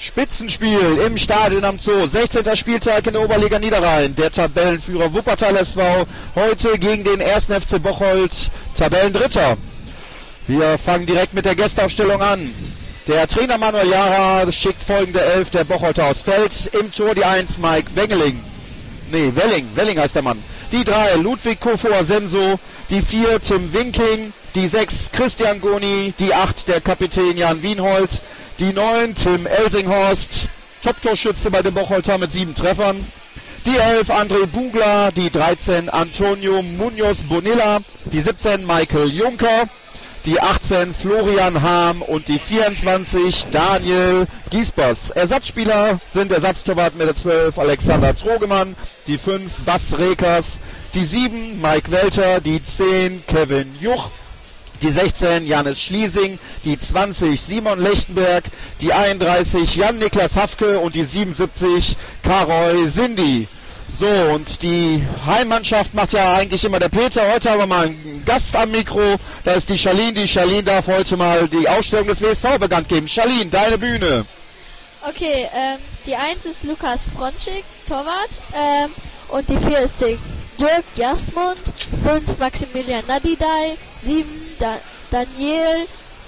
Spitzenspiel im Stadion am Zoo. 16. Spieltag in der Oberliga Niederrhein. Der Tabellenführer Wuppertal SV heute gegen den 1. FC Bocholt, Tabellendritter. Wir fangen direkt mit der Gästeaufstellung an. Der Trainer Manuel Jara schickt folgende 11 der Bocholter aufs Feld. Im Tor die 1 Mike Welling heißt der Mann. Die 3 Ludwig Kofor Senso. Die 4 Tim Winking. Die 6 Christian Goni. Die 8 der Kapitän Jan Wienhold. Die 9 Tim Elsinghorst. Top-Torschütze bei den Bocholter mit 7 Treffern. Die 11 André Bugler. Die 13 Antonio Munoz Bonilla. Die 17 Michael Juncker. Die 18 Florian Harm und die 24 Daniel Giespers. Ersatzspieler sind Ersatztorwart mit der 12 Alexander Trogemann, die 5 Bas Rekers, die 7 Mike Welter, die 10 Kevin Juch, die 16 Janis Schliesing, die 20 Simon Lechtenberg, die 31 Jan-Niklas Hafke und die 77 Karoy Sindi. So, und die Heimmannschaft macht ja eigentlich immer der Peter. Heute haben wir mal einen Gast am Mikro. Da ist die Charlene. Die Charlene darf heute mal die Ausstellung des WSV bekannt geben. Charlene, deine Bühne. Okay, die 1 ist Lukas Fronschik, Torwart. Und die 4 ist Dirk Jasmund. 5 Maximilian Nadidai. 7 Daniel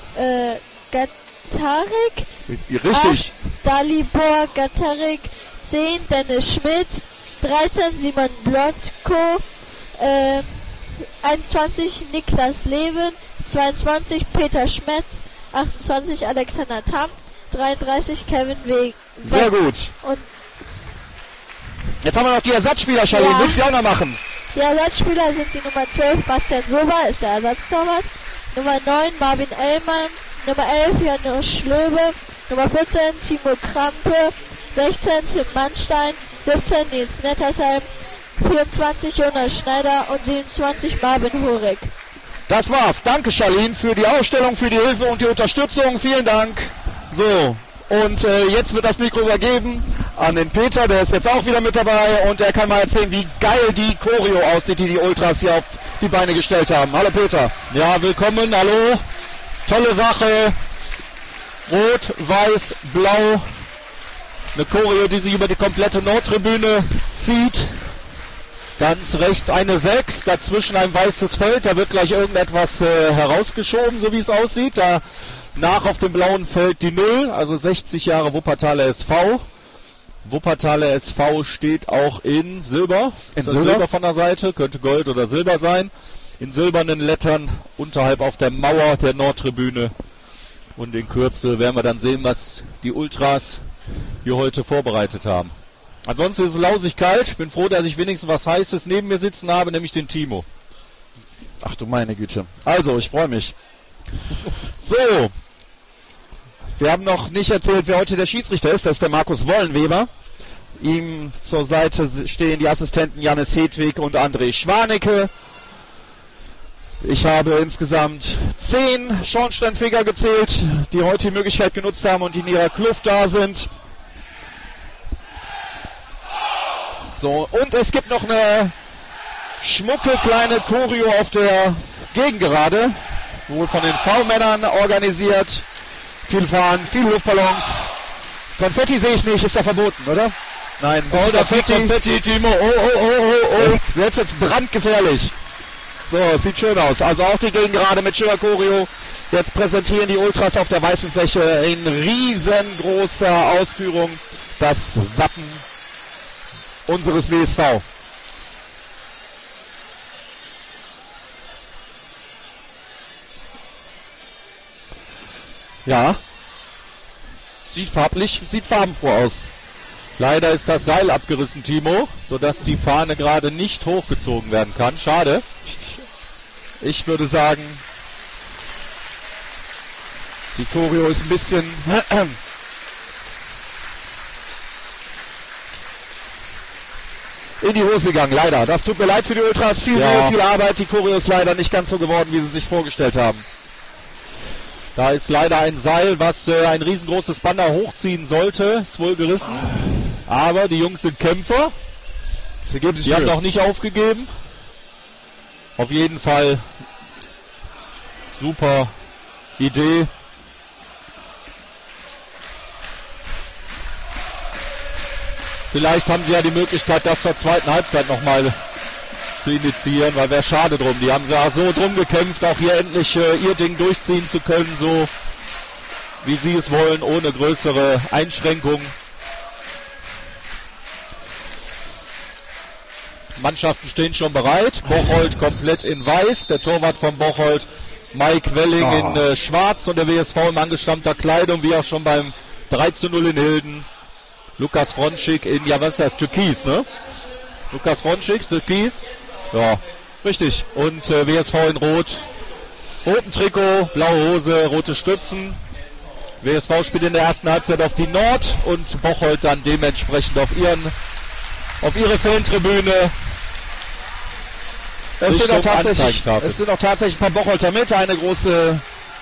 Gatarik. Richtig. 8 Dalibor Gatarik. 10 Dennis Schmidt. 13 Simon Blotko, 21 Niklas Leven, 22 Peter Schmetz, 28 Alexander Tamm, 33 Kevin Weg. Sehr gut. Und jetzt haben wir noch die Ersatzspieler, Charlene. Ja. Willst du die auch noch machen? Die Ersatzspieler sind die Nummer 12 Bastian Sober, ist der Ersatztorwart, Nummer 9 Marvin Ellmann, Nummer 11 Janusz Schlöbe, Nummer 14 Timo Krampe, 16 Tim Mannstein, 17 Nils Nettersheim, 24 Jonas Schneider und 27 Marvin Horik. Das war's. Danke, Charlene, für die Ausstellung, für die Hilfe und die Unterstützung. Vielen Dank. So, und jetzt wird das Mikro übergeben an den Peter. Der ist jetzt auch wieder mit dabei und er kann mal erzählen, wie geil die Choreo aussieht, die Ultras hier auf die Beine gestellt haben. Hallo, Peter. Ja, willkommen. Hallo. Tolle Sache. Rot, Weiß, Blau. Eine Choreo, die sich über die komplette Nordtribüne zieht. Ganz rechts eine 6, dazwischen ein weißes Feld. Da wird gleich irgendetwas herausgeschoben, so wie es aussieht. Danach auf dem blauen Feld die 0, also 60 Jahre Wuppertaler SV. Wuppertaler SV steht auch in Silber. Silber von der Seite, könnte Gold oder Silber sein. In silbernen Lettern unterhalb auf der Mauer der Nordtribüne. Und in Kürze werden wir dann sehen, was die Ultras hier heute vorbereitet haben. Ansonsten ist es lausig kalt. Ich bin froh, dass ich wenigstens was Heißes neben mir sitzen habe, nämlich den Timo. Ach du meine Güte. Also, ich freue mich. So. Wir haben noch nicht erzählt, wer heute der Schiedsrichter ist. Das ist der Markus Wollenweber. Ihm zur Seite stehen die Assistenten Jannis Hedwig und André Schwanecke. Ich habe insgesamt 10 Schornsteinfeger gezählt, die heute die Möglichkeit genutzt haben und in ihrer Kluft da sind. So, und es gibt noch eine schmucke kleine Choreo auf der Gegengerade, wohl von den V-Männern organisiert. Viel Fahren, viele Luftballons. Konfetti sehe ich nicht, ist da verboten, oder? Nein. Oh, da fällt Konfetti, Timo. Oh. Jetzt wird's brandgefährlich. So, es sieht schön aus. Also auch die Gegengerade mit schöner Choreo. Jetzt präsentieren die Ultras auf der weißen Fläche in riesengroßer Ausführung das Wappen unseres WSV. Ja, sieht farbenfroh aus. Leider ist das Seil abgerissen, Timo, sodass die Fahne gerade nicht hochgezogen werden kann. Schade. Ich würde sagen, die Choreo ist ein bisschen in die Hose gegangen, leider. Das tut mir leid für die Ultras. Viel Mühe, viel Arbeit. Die Choreo ist leider nicht ganz so geworden, wie sie sich vorgestellt haben. Da ist leider ein Seil, was ein riesengroßes Banner hochziehen sollte. Ist wohl gerissen. Aber die Jungs sind Kämpfer. Sie haben noch nicht aufgegeben. Auf jeden Fall super Idee. Vielleicht haben sie ja die Möglichkeit, das zur zweiten Halbzeit nochmal zu initiieren, weil wäre schade drum. Die haben ja so drum gekämpft, auch hier endlich ihr Ding durchziehen zu können, so wie sie es wollen, ohne größere Einschränkungen. Mannschaften stehen schon bereit. Bocholt komplett in weiß. Der Torwart von Bocholt, Mike Welling, in schwarz und der WSV in angestammter Kleidung, wie auch schon beim 3:0 in Hilden. Lukas Fronschik in, ja was ist das, Türkis, ne? Lukas Fronschik, Türkis. Ja, richtig. Und WSV in rot. Roten Trikot, blaue Hose, rote Stützen. WSV spielt in der ersten Halbzeit auf die Nord und Bocholt dann dementsprechend auf ihre Fantribüne. Es sind auch tatsächlich ein paar Bocholter mit, eine große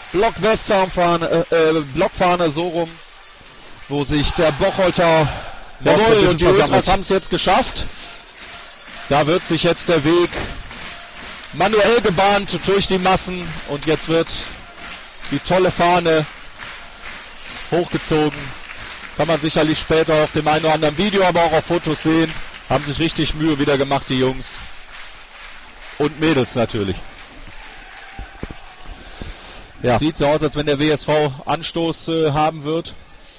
Blockfahne so rum, wo sich der Bocholter... Jawohl, und die Ultras haben es jetzt geschafft. Da wird sich jetzt der Weg manuell gebahnt durch die Massen und jetzt wird die tolle Fahne hochgezogen. Kann man sicherlich später auf dem einen oder anderen Video, aber auch auf Fotos sehen. Haben sich richtig Mühe wieder gemacht, die Jungs. Und Mädels natürlich. Ja. Sieht so aus, als wenn der WSV Anstoß haben wird.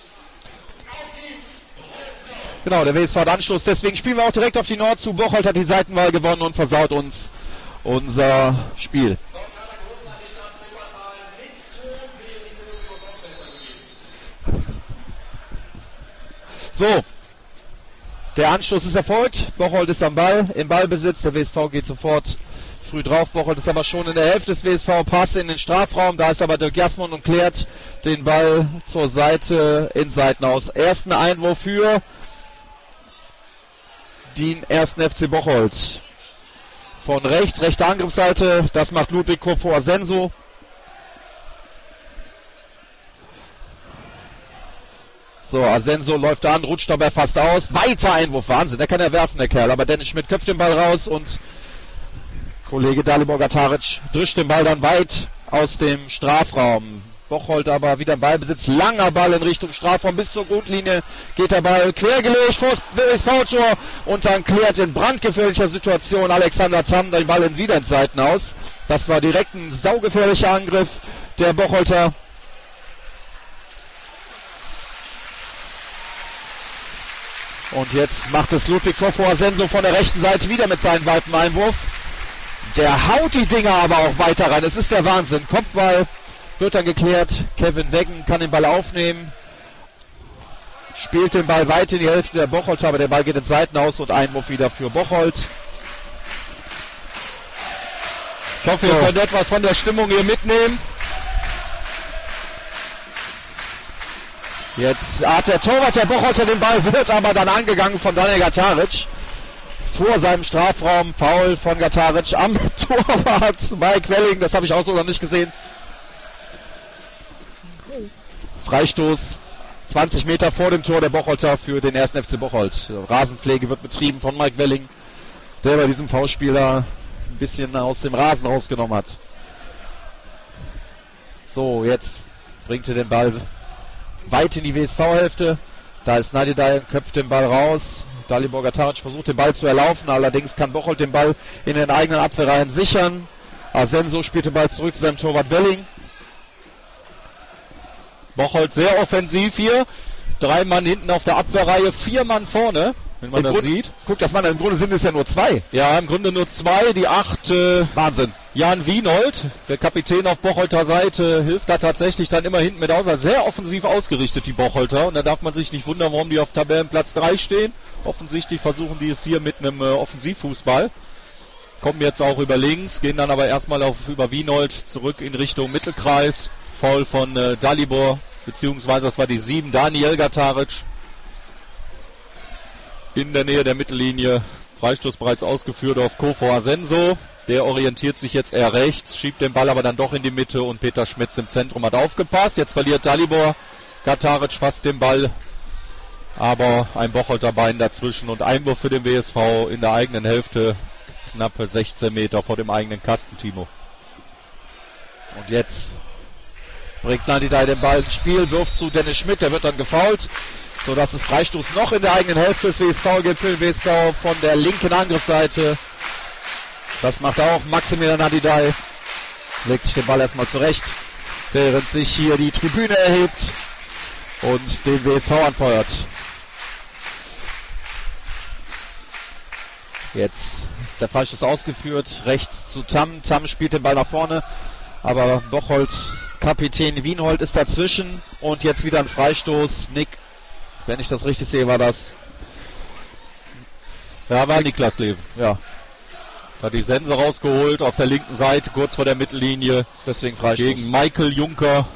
Genau, der WSV hat Anstoß. Deswegen spielen wir auch direkt auf die Nord zu. Bocholt hat die Seitenwahl gewonnen und versaut uns unser Spiel. So. Der Anstoß ist erfolgt. Bocholt ist am Ball, im Ballbesitz. Der WSV geht sofort früh drauf. Bocholt ist aber schon in der Hälfte des WSV. Pass in den Strafraum. Da ist aber Dirk Jasmon und klärt den Ball zur Seite in Seitenaus. Ersten Einwurf für den ersten FC Bocholt. Von rechts, rechte Angriffsseite. Das macht Ludwig Kofo-Asenso. So, Asenso läuft an, rutscht dabei fast aus. Weiter Einwurf, Wahnsinn, der kann ja werfen, der Kerl. Aber Dennis Schmidt köpft den Ball raus und Kollege Dalibor Gataric drischt den Ball dann weit aus dem Strafraum. Bocholt aber wieder im Ballbesitz. Langer Ball in Richtung Strafraum bis zur Grundlinie. Geht der Ball quergelegt vor das WSV-Tor und dann klärt in brandgefährlicher Situation Alexander Tamm den Ball wieder ins Seitenaus. Das war direkt ein saugefährlicher Angriff der Bocholter. Und jetzt macht es Ludwig Kofo-Asenso von der rechten Seite wieder mit seinem weiten Einwurf. Der haut die Dinger aber auch weiter rein. Es ist der Wahnsinn. Kopfball wird dann geklärt. Kevin Weggen kann den Ball aufnehmen. Spielt den Ball weit in die Hälfte der Bocholter, aber der Ball geht ins Seitenaus und Einwurf wieder für Bocholt. Ich hoffe, ihr könnt etwas von der Stimmung hier mitnehmen. Jetzt hat der Torwart der Bocholter den Ball, wird aber dann angegangen von Daniel Gataric. Vor seinem Strafraum, Foul von Gataric am Torwart Mike Welling, das habe ich auch so noch nicht gesehen. Freistoß, 20 Meter vor dem Tor der Bocholter für den 1. FC Bocholt. Rasenpflege wird betrieben von Mike Welling, der bei diesem Foulspieler ein bisschen aus dem Rasen rausgenommen hat. So, jetzt bringt er den Ball weit in die WSV-Hälfte. Da ist Nadidai, köpft den Ball raus. Dalibor Gataric versucht den Ball zu erlaufen. Allerdings kann Bocholt den Ball in den eigenen Abwehrreihen sichern. Asenso spielt den Ball zurück zu seinem Torwart Welling. Bocholt sehr offensiv hier. 3 Mann hinten auf der Abwehrreihe, 4 Mann vorne, wenn man das sieht. Guck das mal, im Grunde sind es ja nur 2. Ja, im Grunde nur 2. Die 8. Wahnsinn. Jan Wienold, der Kapitän auf Bocholter Seite, hilft da tatsächlich dann immer hinten mit aus. Sehr offensiv ausgerichtet, die Bocholter. Und da darf man sich nicht wundern, warum die auf Tabellenplatz 3 stehen. Offensichtlich versuchen die es hier mit einem Offensivfußball. Kommen jetzt auch über links, gehen dann aber erstmal über Wienold zurück in Richtung Mittelkreis. Foul von Dalibor, beziehungsweise das war die 7, Daniel Gataric. In der Nähe der Mittellinie. Freistoß bereits ausgeführt auf Kofo-Asenso. Der orientiert sich jetzt eher rechts, schiebt den Ball aber dann doch in die Mitte und Peter Schmitz im Zentrum hat aufgepasst. Jetzt verliert Dalibor Gataric fast den Ball, aber ein Bocholter Bein dazwischen und Einwurf für den WSV in der eigenen Hälfte, knappe 16 Meter vor dem eigenen Kasten, Timo. Und jetzt bringt Nadidai den Ball ins Spiel, wirft zu Dennis Schmidt, der wird dann gefoult. sodass es Freistoß noch in der eigenen Hälfte des WSV gibt für den WSV von der linken Angriffsseite. Das macht auch Maximilian Nadidai. Legt sich den Ball erstmal zurecht, während sich hier die Tribüne erhebt und den WSV anfeuert. Jetzt ist der Freistoß ausgeführt, rechts zu Tam. Tam spielt den Ball nach vorne, aber Bocholt, Kapitän Wienhold ist dazwischen und jetzt wieder ein Freistoß. Nick, wenn ich das richtig sehe, war das... Ja, war Niklas Leven. Ja. Hat die Sense rausgeholt auf der linken Seite, kurz vor der Mittellinie. Deswegen Freistoß. Gegen Michael Juncker.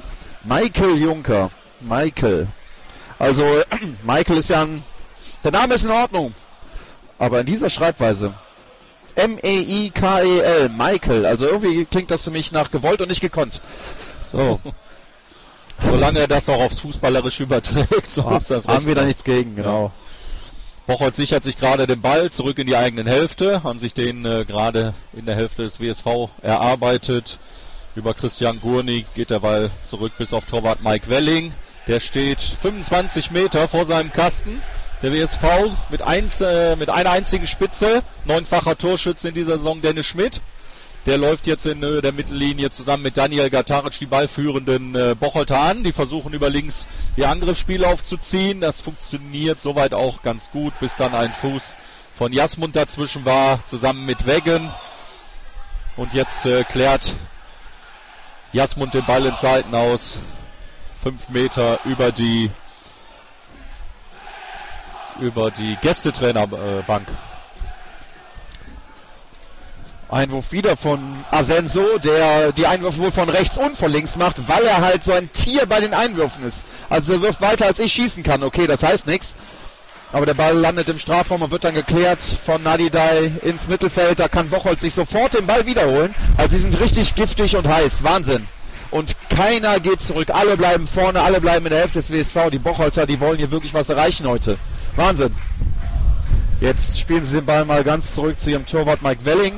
Michael. Also, Michael ist ja ein... Der Name ist in Ordnung. Aber in dieser Schreibweise, M-E-I-K-E-L, Michael, also irgendwie klingt das für mich nach gewollt und nicht gekonnt. So. Solange er das auch aufs Fußballerische überträgt, so ist das haben wir da nichts gegen, genau. Bocholt sichert sich gerade den Ball zurück in die eigenen Hälfte, haben sich den gerade in der Hälfte des WSV erarbeitet. Über Christian Gurny geht der Ball zurück bis auf Torwart Mike Welling. Der steht 25 Meter vor seinem Kasten. Der WSV mit einer einzigen Spitze, 9-facher Torschütze in dieser Saison, Dennis Schmidt. Der läuft jetzt in Höhe der Mittellinie zusammen mit Daniel Gataric die ballführenden Bocholter an. Die versuchen über links ihr Angriffsspiel aufzuziehen. Das funktioniert soweit auch ganz gut, bis dann ein Fuß von Jasmund dazwischen war, zusammen mit Weggen. Und jetzt klärt Jasmund den Ball ins Seitenhaus. 5 Meter über die Gästetrainerbank. Einwurf wieder von Asenso, der die Einwürfe wohl von rechts und von links macht, weil er halt so ein Tier bei den Einwürfen ist. Also er wirft weiter, als ich schießen kann. Okay, das heißt nichts. Aber der Ball landet im Strafraum und wird dann geklärt von Nadidai ins Mittelfeld. Da kann Bocholt sich sofort den Ball wiederholen. Also sie sind richtig giftig und heiß. Wahnsinn. Und keiner geht zurück. Alle bleiben vorne, alle bleiben in der Hälfte des WSV. Die Bocholter, die wollen hier wirklich was erreichen heute. Wahnsinn. Jetzt spielen sie den Ball mal ganz zurück zu ihrem Torwart Mike Welling.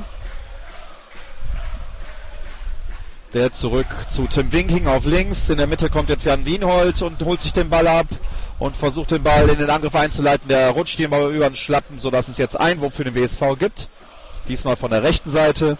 Der zurück zu Tim Winking auf links. In der Mitte kommt jetzt Jan Wienhold und holt sich den Ball ab und versucht den Ball in den Angriff einzuleiten. Der rutscht hier mal über den Schlappen, sodass es jetzt Einwurf für den WSV gibt. Diesmal von der rechten Seite.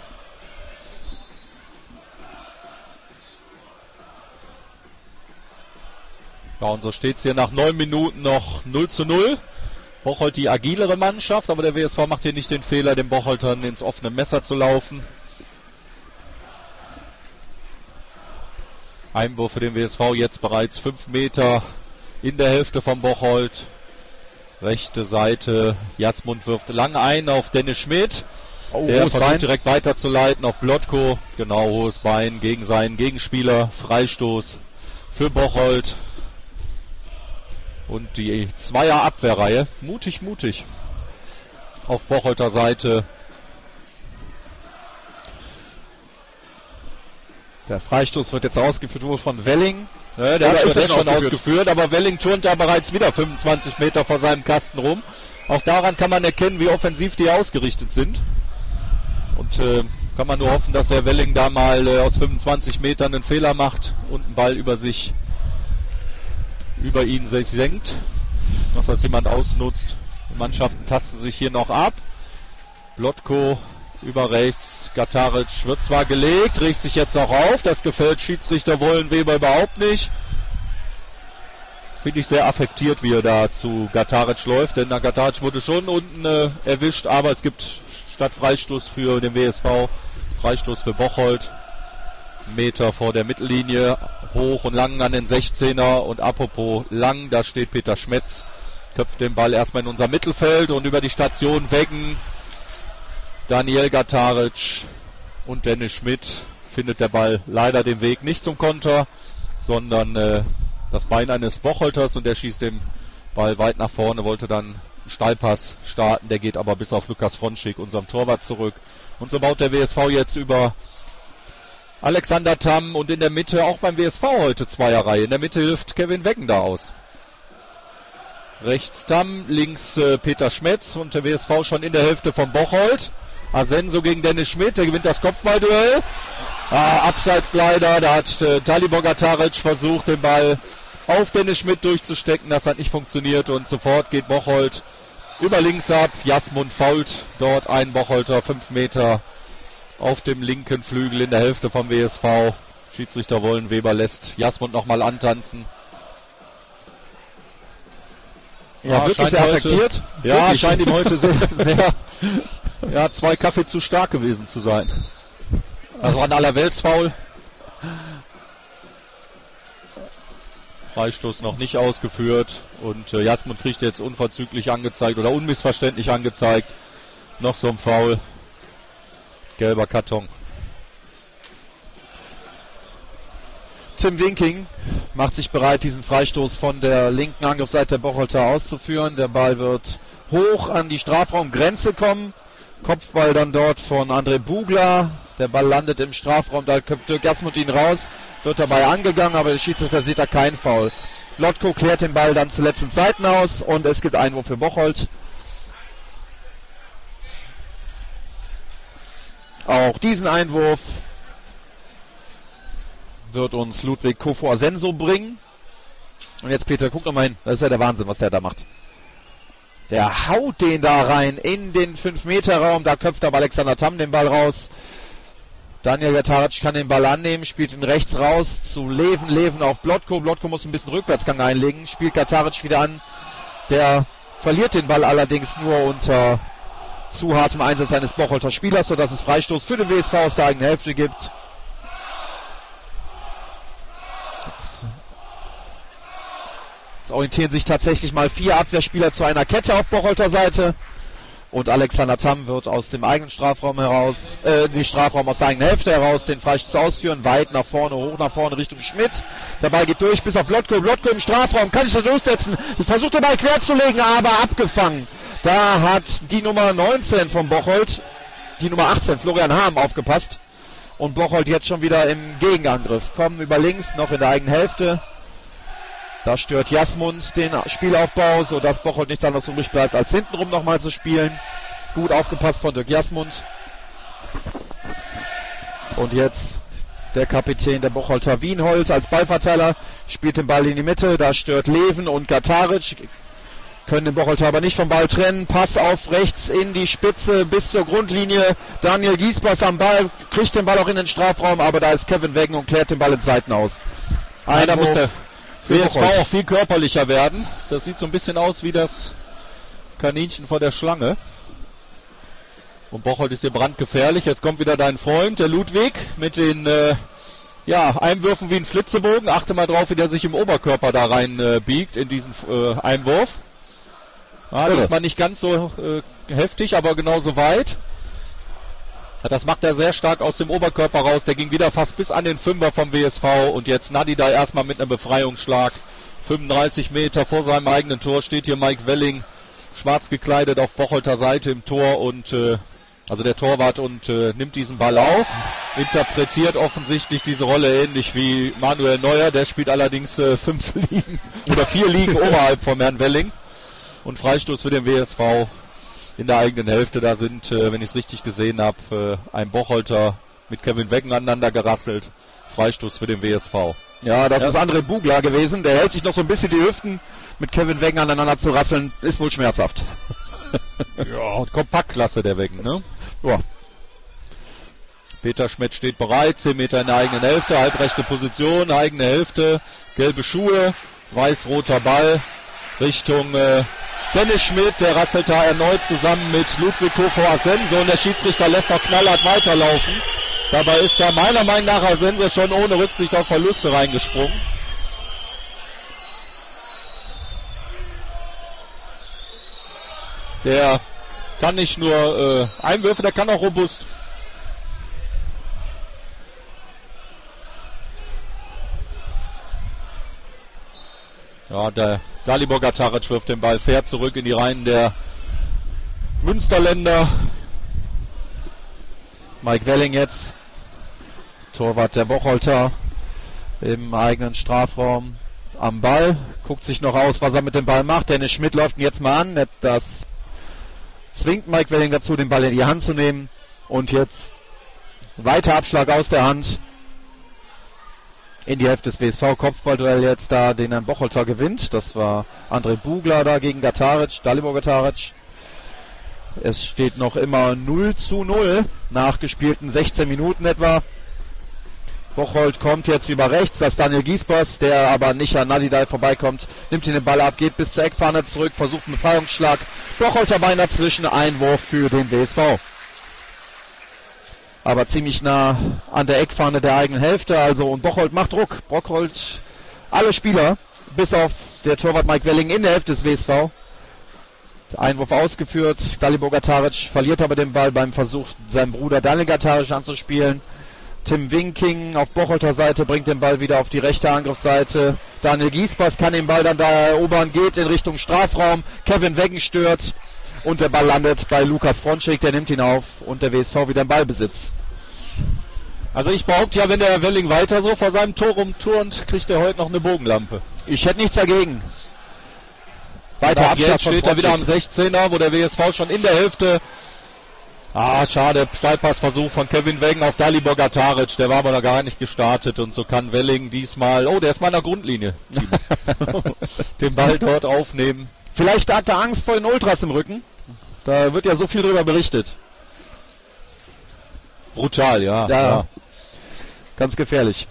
Ja, und so steht es hier nach 9 Minuten noch 0:0. Bocholt die agilere Mannschaft, aber der WSV macht hier nicht den Fehler, den Bocholtern ins offene Messer zu laufen. Einwurf für den WSV jetzt bereits 5 Meter in der Hälfte von Bocholt. Rechte Seite, Jasmund wirft lang ein auf Dennis Schmidt. Der versucht direkt weiterzuleiten auf Blotko. Genau, hohes Bein gegen seinen Gegenspieler. Freistoß für Bocholt. Und die Zweier-Abwehrreihe. Mutig. Auf Bocholter Seite. Der Freistoß wird jetzt ausgeführt wohl von Welling. Ja, der ist schon ausgeführt, aber Welling turnt da bereits wieder 25 Meter vor seinem Kasten rum. Auch daran kann man erkennen, wie offensiv die ausgerichtet sind. Und kann man nur hoffen, dass der Welling da mal aus 25 Metern einen Fehler macht und einen Ball über ihn sich senkt. Dass das jemand ausnutzt. Die Mannschaften tasten sich hier noch ab. Blotko über rechts, Gataric wird zwar gelegt, regt sich jetzt auch auf. Das gefällt Schiedsrichter Wollenweber überhaupt nicht. Finde ich sehr affektiert, wie er da zu Gataric läuft, denn Gataric wurde schon unten erwischt, aber es gibt statt Freistoß für den WSV, Freistoß für Bocholt. Meter vor der Mittellinie, hoch und lang an den 16er und apropos lang, da steht Peter Schmetz, köpft den Ball erstmal in unser Mittelfeld und über die Station Weggen. Daniel Gataric und Dennis Schmidt findet der Ball leider den Weg nicht zum Konter, sondern das Bein eines Bocholters und der schießt den Ball weit nach vorne, wollte dann einen Steilpass starten, der geht aber bis auf Lukas Fronschik, unserem Torwart, zurück. Und so baut der WSV jetzt über Alexander Tam und in der Mitte auch beim WSV heute Zweierreihe. In der Mitte hilft Kevin Weggen da aus. Rechts Tam, links Peter Schmetz und der WSV schon in der Hälfte von Bocholt. Asenso gegen Dennis Schmidt, der gewinnt das Kopfballduell. Abseits leider, da hat Dalibor Gataric versucht, den Ball auf Dennis Schmidt durchzustecken. Das hat nicht funktioniert und sofort geht Bocholt über links ab. Jasmund fault dort einen Bocholter 5 Meter auf dem linken Flügel in der Hälfte vom WSV. Schiedsrichter Wollenweber lässt Jasmund nochmal antanzen. Ja, wirklich sehr affektiert. Ja, scheint ihm heute sehr, ja, 2 Kaffee zu stark gewesen zu sein. Also ein Allerweltsfoul. Freistoß noch nicht ausgeführt und Jasmund kriegt jetzt unverzüglich angezeigt oder unmissverständlich angezeigt. Noch so ein Foul. Gelber Karton. Tim Winking macht sich bereit, diesen Freistoß von der linken Angriffsseite der Bocholter auszuführen. Der Ball wird hoch an die Strafraumgrenze kommen. Kopfball dann dort von André Bugler. Der Ball landet im Strafraum, da köpft Dirk Jasmund ihn raus. Wird dabei angegangen, aber der Schiedsrichter sieht da keinen Foul. Lotko klärt den Ball dann zuletzt in Seiten aus und es gibt Einwurf für Bocholt. Auch diesen Einwurf wird uns Ludwig Kofo-Asenso bringen. Und jetzt Peter, guck noch mal hin. Das ist ja der Wahnsinn, was der da macht. Der haut den da rein in den 5-Meter-Raum. Da köpft aber Alexander Tamm den Ball raus. Daniel Gataric kann den Ball annehmen, spielt ihn rechts raus zu Leven. Leven auf Blotko. Blotko muss ein bisschen Rückwärtsgang einlegen. Spielt Gataric wieder an. Der verliert den Ball allerdings nur unter zu hartem Einsatz eines Bocholter Spielers, sodass es Freistoß für den WSV aus der eigenen Hälfte gibt. Jetzt orientieren sich tatsächlich mal 4 Abwehrspieler zu einer Kette auf Bocholter Seite. Und Alexander Tamm wird aus dem eigenen Strafraum heraus, nicht Strafraum, aus der eigenen Hälfte heraus den Freistoß ausführen. Weit nach vorne, hoch nach vorne Richtung Schmidt. Der Ball geht durch bis auf Blotko. Blotko im Strafraum, kann sich da durchsetzen. Versucht den Ball quer zu legen, aber abgefangen. Da hat die Nummer 19 von Bocholt, die Nummer 18, Florian Harm, aufgepasst. Und Bocholt jetzt schon wieder im Gegenangriff. Kommen über links, noch in der eigenen Hälfte. Da stört Jasmund den Spielaufbau, sodass Bocholt nichts anderes übrig bleibt, als hintenrum nochmal zu spielen. Gut aufgepasst von Dirk Jasmund. Und jetzt der Kapitän der Bocholter, Wienhold, als Ballverteiler, spielt den Ball in die Mitte. Da stört Leven und Gataric. Können den Bocholter aber nicht vom Ball trennen. Pass auf rechts in die Spitze bis zur Grundlinie. Daniel Giesbers am Ball, kriegt den Ball auch in den Strafraum, aber da ist Kevin Weggen und klärt den Ball in Seiten aus. Da muss der WSV auch viel körperlicher werden. Das sieht so ein bisschen aus wie das Kaninchen vor der Schlange. Und Bocholt ist hier brandgefährlich. Jetzt kommt wieder dein Freund, der Ludwig, mit den Einwürfen wie ein Flitzebogen. Achte mal drauf, wie der sich im Oberkörper da rein biegt in diesen Einwurf. Ja, das ist mal nicht ganz so heftig, aber genauso weit. Das macht er sehr stark aus dem Oberkörper raus. Der ging wieder fast bis an den 5er vom WSV. Und jetzt Nadi da erstmal mit einem Befreiungsschlag. 35 Meter vor seinem eigenen Tor steht hier Mike Welling, schwarz gekleidet auf Bocholter Seite im Tor. Und also der Torwart und nimmt diesen Ball auf. Interpretiert offensichtlich diese Rolle ähnlich wie Manuel Neuer. Der spielt allerdings 5 Ligen oder 4 Ligen oberhalb von Herrn Welling. Und Freistoß für den WSV in der eigenen Hälfte. Da sind, wenn ich es richtig gesehen habe, ein Bocholter mit Kevin Weggen aneinander gerasselt. Freistoß für den WSV. Ja, das ist André Bugler gewesen. Der hält sich noch so ein bisschen die Hüften. Mit Kevin Weggen aneinander zu rasseln, ist wohl schmerzhaft. Ja, und Kompaktklasse der Weggen, ne? Ja. Peter Schmidt steht bereit, 10 Meter in der eigenen Hälfte, halbrechte Position, eigene Hälfte, gelbe Schuhe, weiß-roter Ball, Richtung Dennis Schmidt, der rasselt da erneut zusammen mit Ludwig Kofo-Asenso und der Schiedsrichter lässt auch knallhart weiterlaufen. Dabei ist da meiner Meinung nach Asenso schon ohne Rücksicht auf Verluste reingesprungen. Der kann nicht nur Einwürfe, der kann auch robust. Ja, der Dalibor Gataric wirft den Ball fair zurück in die Reihen der Münsterländer. Mike Welling jetzt, Torwart der Bocholter, im eigenen Strafraum am Ball. Guckt sich noch aus, was er mit dem Ball macht. Dennis Schmidt läuft ihn jetzt mal an. Das zwingt Mike Welling dazu, den Ball in die Hand zu nehmen. Und jetzt weiter Abschlag aus der Hand in die Hälfte des WSV. Kopfballduell jetzt da, den ein Bocholter gewinnt. Das war André Bugler da gegen Gataric, Dalibor Gataric. Es steht noch immer 0:0 nach gespielten 16 Minuten etwa. Bocholt kommt jetzt über rechts, das ist Daniel Giespers, der aber nicht an Nadidai vorbeikommt, nimmt ihn den Ball ab, geht bis zur Eckfahne zurück, versucht einen Befreiungsschlag. Bocholter Bein dazwischen, Einwurf für den WSV. Aber ziemlich nah an der Eckfahne der eigenen Hälfte, also, und Bocholt macht Druck. Bocholt, alle Spieler, bis auf der Torwart Mike Welling in der Hälfte des WSV. Einwurf ausgeführt, Dalibor Gataric verliert aber den Ball beim Versuch, seinen Bruder Daniel Gataric anzuspielen. Tim Winking auf Bocholter Seite bringt den Ball wieder auf die rechte Angriffsseite. Daniel Giespers kann den Ball dann da erobern, geht in Richtung Strafraum. Kevin Weggen stört und der Ball landet bei Lukas Fronschik, der nimmt ihn auf und der WSV wieder im Ballbesitz. Also ich behaupte ja, wenn der Welling weiter so vor seinem Tor rumturnt, kriegt er heute noch eine Bogenlampe. Ich hätte nichts dagegen. Weiter Abschlag jetzt steht er wieder am 16er, wo der WSV schon in der Hälfte. Schade, Steilpassversuch von Kevin Weggen auf Dalibor Gataric, der war aber da gar nicht gestartet und so kann Welling diesmal, der ist mal an der Grundlinie, den Ball dort aufnehmen. Vielleicht hat er Angst vor den Ultras im Rücken, da wird ja so viel drüber berichtet. Brutal, ja. Ganz gefährlich.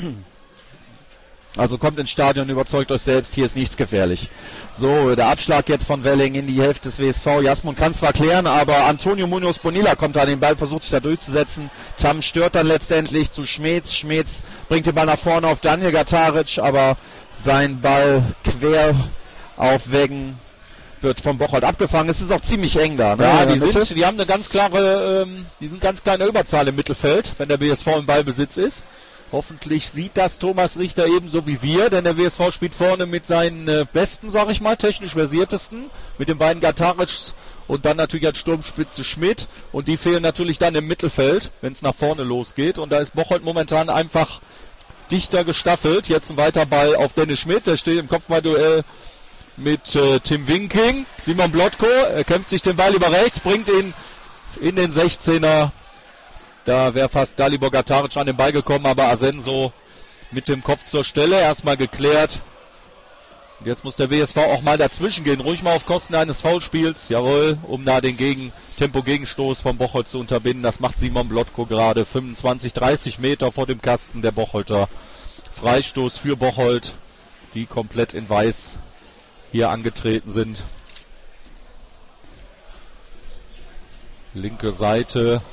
Also kommt ins Stadion, überzeugt euch selbst, hier ist nichts gefährlich. So, der Abschlag jetzt von Welling in die Hälfte des WSV. Jasmund kann zwar klären, aber Antonio Munoz Bonilla kommt an den Ball, versucht sich da durchzusetzen. Tam stört dann letztendlich zu Schmeetz. Schmeetz bringt den Ball nach vorne auf Daniel Gataric, aber sein Ball quer auf Weggen wird vom Bocholt abgefangen. Es ist auch ziemlich eng da. Ne? Ja, die haben eine ganz klare, die sind ganz kleine Überzahl im Mittelfeld, wenn der WSV im Ballbesitz ist. Hoffentlich sieht das Thomas Richter ebenso wie wir, denn der WSV spielt vorne mit seinen besten, sag ich mal, technisch versiertesten, mit den beiden Gatarics und dann natürlich als Sturmspitze Schmidt und die fehlen natürlich dann im Mittelfeld, wenn es nach vorne losgeht und da ist Bocholt momentan einfach dichter gestaffelt. Jetzt ein weiter Ball auf Dennis Schmidt, der steht im Kopfballduell mit Tim Winking. Simon Blotko, er kämpft sich den Ball über rechts, bringt ihn in den 16er. Da wäre fast Dalibor Gataric an den Ball gekommen, aber Asenso mit dem Kopf zur Stelle. Erstmal geklärt. Und jetzt muss der WSV auch mal dazwischen gehen. Ruhig mal auf Kosten eines Foulspiels. Jawohl, um da den Tempo-Gegenstoß vom Bocholt zu unterbinden. Das macht Simon Blotko gerade. 25, 30 Meter vor dem Kasten der Bocholter. Freistoß für Bocholt, die komplett in Weiß hier angetreten sind. Linke Seite.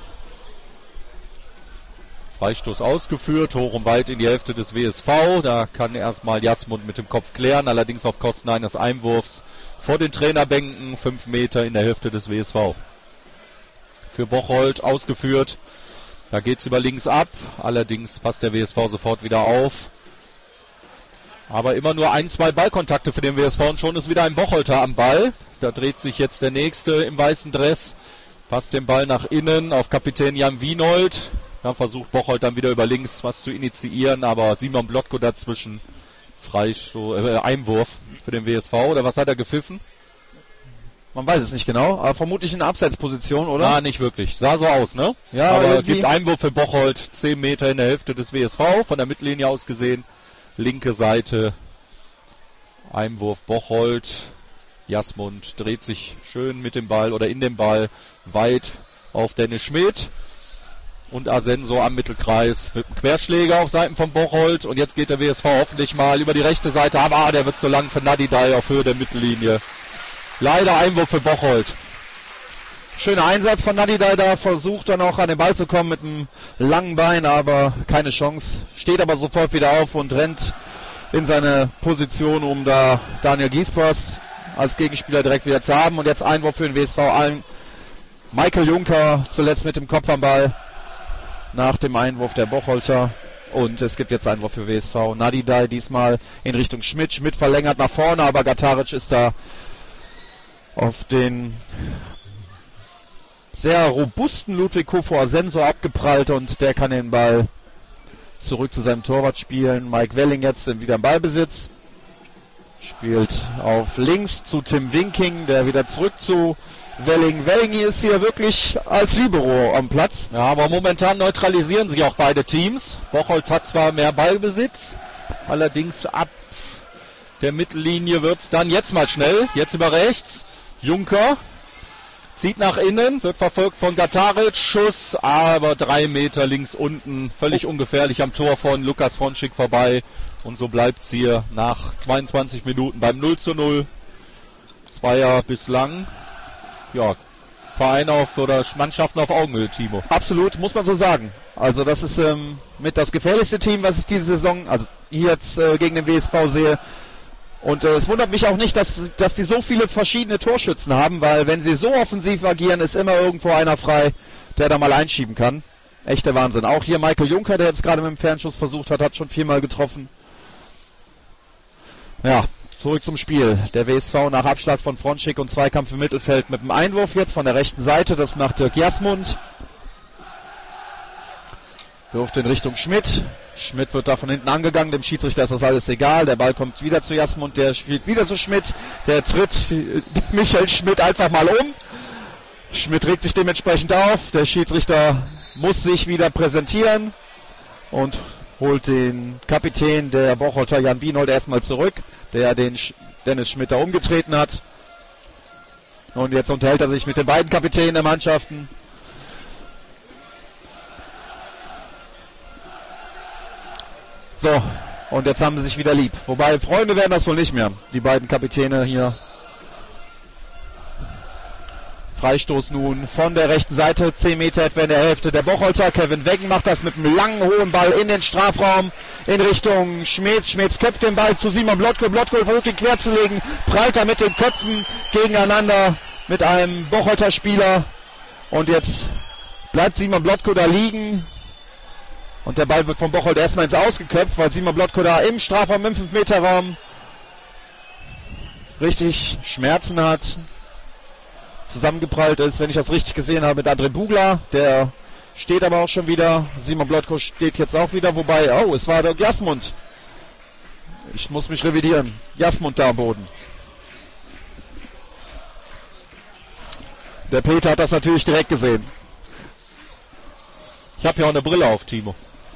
Freistoß ausgeführt, hoch und weit in die Hälfte des WSV. Da kann erstmal Jasmund mit dem Kopf klären, allerdings auf Kosten eines Einwurfs vor den Trainerbänken, 5 Meter in der Hälfte des WSV. Für Bocholt ausgeführt, da geht's über links ab, allerdings passt der WSV sofort wieder auf. Aber immer nur 1-2 Ballkontakte für den WSV und schon ist wieder ein Bocholter am Ball. Da dreht sich jetzt der Nächste im weißen Dress, passt den Ball nach innen auf Kapitän Jan Wienold. Da versucht Bocholt dann wieder über links was zu initiieren, aber Simon Blotko dazwischen. Einwurf für den WSV, oder was hat er gepfiffen? Man weiß es nicht genau, aber vermutlich in der Abseitsposition, oder? Nicht wirklich. Sah so aus, ne? Ja, aber gibt Einwurf für Bocholt, 10 Meter in der Hälfte des WSV, von der Mittellinie aus gesehen. Linke Seite, Einwurf Bocholt. Jasmund dreht sich schön mit dem Ball oder in dem Ball weit auf Dennis Schmidt. Und Asenso am Mittelkreis mit dem Querschläger auf Seiten von Bocholt. Und jetzt geht der WSV hoffentlich mal über die rechte Seite. Aber der wird zu lang für Nadidai auf Höhe der Mittellinie. Leider Einwurf für Bocholt. Schöner Einsatz von Nadidai da. Versucht dann auch an den Ball zu kommen mit einem langen Bein, aber keine Chance. Steht aber sofort wieder auf und rennt in seine Position, um da Daniel Giespers als Gegenspieler direkt wieder zu haben. Und jetzt Einwurf für den WSV allen. Michael Juncker zuletzt mit dem Kopf am Ball. Nach dem Einwurf der Bocholter. Und es gibt jetzt Einwurf für WSV. Nadidai diesmal in Richtung Schmidt. Schmidt verlängert nach vorne, aber Gataric ist da auf den sehr robusten Ludwig Kofo Asenso abgeprallt und der kann den Ball zurück zu seinem Torwart spielen. Mike Welling jetzt wieder im Ballbesitz. Spielt auf links zu Tim Winking, der wieder zurück zu Welling. Welling ist hier wirklich als Libero am Platz. Ja, aber momentan neutralisieren sich auch beide Teams. Bocholt hat zwar mehr Ballbesitz, allerdings ab der Mittellinie wird es dann jetzt mal schnell. Jetzt über rechts. Juncker zieht nach innen, wird verfolgt von Gataric. Schuss, aber 3 Meter links unten. Völlig ungefährlich am Tor von Lukas Fronschik vorbei. Und so bleibt es hier nach 22 Minuten beim 0:0. Zweier bislang. Ja, Vereine oder Mannschaften auf Augenhöhe, Timo. Absolut, muss man so sagen. Also das ist mit das gefährlichste Team, was ich diese Saison, also hier jetzt gegen den WSV sehe. Und es wundert mich auch nicht, dass die so viele verschiedene Torschützen haben, weil wenn sie so offensiv agieren, ist immer irgendwo einer frei, der da mal einschieben kann. Echter Wahnsinn. Auch hier Michael Juncker, der jetzt gerade mit dem Fernschuss versucht hat schon 4-mal getroffen. Ja, zurück zum Spiel. Der WSV nach Abschlag von Fronschik und Zweikampf im Mittelfeld mit dem Einwurf jetzt von der rechten Seite. Das macht Dirk Jasmund. Wirft in Richtung Schmidt. Schmidt wird da von hinten angegangen. Dem Schiedsrichter ist das alles egal. Der Ball kommt wieder zu Jasmund. Der spielt wieder zu Schmidt. Der tritt Michael Schmidt einfach mal um. Schmidt regt sich dementsprechend auf. Der Schiedsrichter muss sich wieder präsentieren und holt den Kapitän der Bocholter Jan Wienold erstmal zurück, der den Dennis Schmidt da umgetreten hat. Und jetzt unterhält er sich mit den beiden Kapitänen der Mannschaften. So, und jetzt haben sie sich wieder lieb. Wobei, Freunde werden das wohl nicht mehr, die beiden Kapitäne hier. Freistoß nun von der rechten Seite, 10 Meter etwa in der Hälfte der Bocholter. Kevin Weggen macht das mit einem langen, hohen Ball in den Strafraum in Richtung Schmitz. Schmitz köpft den Ball zu Simon Blotko. Blotko versucht ihn quer zu legen, prallt er mit den Köpfen gegeneinander mit einem Bocholter Spieler. Und jetzt bleibt Simon Blotko da liegen. Und der Ball wird von Bocholt erstmal ins Ausgeköpft, weil Simon Blotko da im Strafraum, im 5-Meter-Raum richtig Schmerzen hat. Zusammengeprallt ist, wenn ich das richtig gesehen habe, mit André Bugler. Der steht aber auch schon wieder. Simon Blotko steht jetzt auch wieder, wobei, es war der Jasmund. Ich muss mich revidieren. Jasmund da am Boden. Der Peter hat das natürlich direkt gesehen. Ich habe ja auch eine Brille auf, Timo.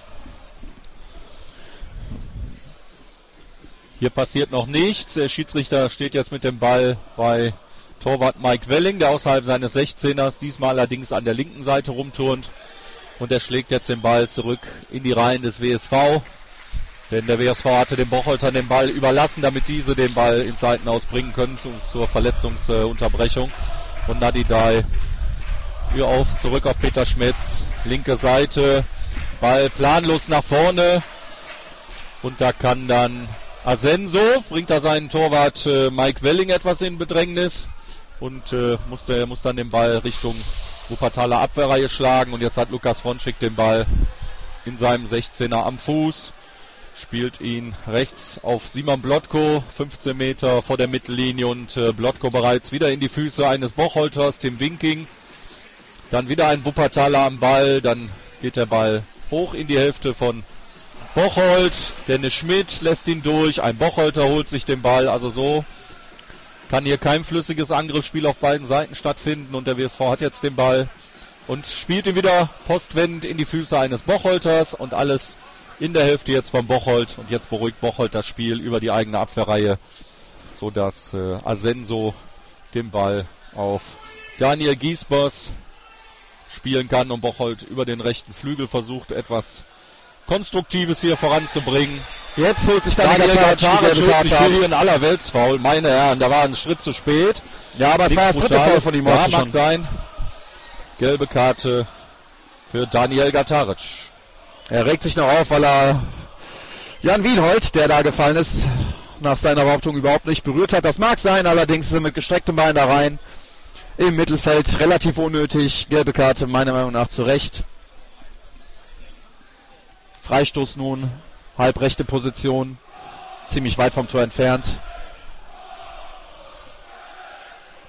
Hier passiert noch nichts. Der Schiedsrichter steht jetzt mit dem Ball bei Torwart Mike Welling, der außerhalb seines 16ers diesmal allerdings an der linken Seite rumturnt. Und er schlägt jetzt den Ball zurück in die Reihen des WSV. Denn der WSV hatte den Bocholtern den Ball überlassen, damit diese den Ball ins Seitenaus bringen können zur Verletzungsunterbrechung. Und Nadidai zurück auf Peter Schmitz. Linke Seite, Ball planlos nach vorne. Und da kann dann Asenso, bringt da seinen Torwart Mike Welling etwas in Bedrängnis. Und muss dann den Ball Richtung Wuppertaler Abwehrreihe schlagen. Und jetzt hat Lukas Fronschik den Ball in seinem 16er am Fuß. Spielt ihn rechts auf Simon Blotko, 15 Meter vor der Mittellinie. Und Blotko bereits wieder in die Füße eines Bocholters, Tim Winking. Dann wieder ein Wuppertaler am Ball. Dann geht der Ball hoch in die Hälfte von Bocholt. Dennis Schmidt lässt ihn durch. Ein Bocholter holt sich den Ball. Also so kann hier kein flüssiges Angriffsspiel auf beiden Seiten stattfinden. Und der WSV hat jetzt den Ball und spielt ihn wieder postwendend in die Füße eines Bocholters. Und alles in der Hälfte jetzt von Bocholt. Und jetzt beruhigt Bocholt das Spiel über die eigene Abwehrreihe, sodass Asenso den Ball auf Daniel Giesbers spielen kann. Und Bocholt über den rechten Flügel versucht, etwas Konstruktives hier voranzubringen. Jetzt holt sich Daniel Gataric hier in aller Weltsfoul. Meine Herren, da war ein Schritt zu spät. Ja, aber es war das dritte Foul von ihm. Ja, mag sein. Gelbe Karte für Daniel Gataric. Er regt sich noch auf, weil er Jan Wienhold, der da gefallen ist, nach seiner Behauptung überhaupt nicht berührt hat. Das mag sein, allerdings ist er mit gestrecktem Bein da rein. Im Mittelfeld relativ unnötig. Gelbe Karte meiner Meinung nach zu Recht. Freistoß nun, halbrechte Position, ziemlich weit vom Tor entfernt.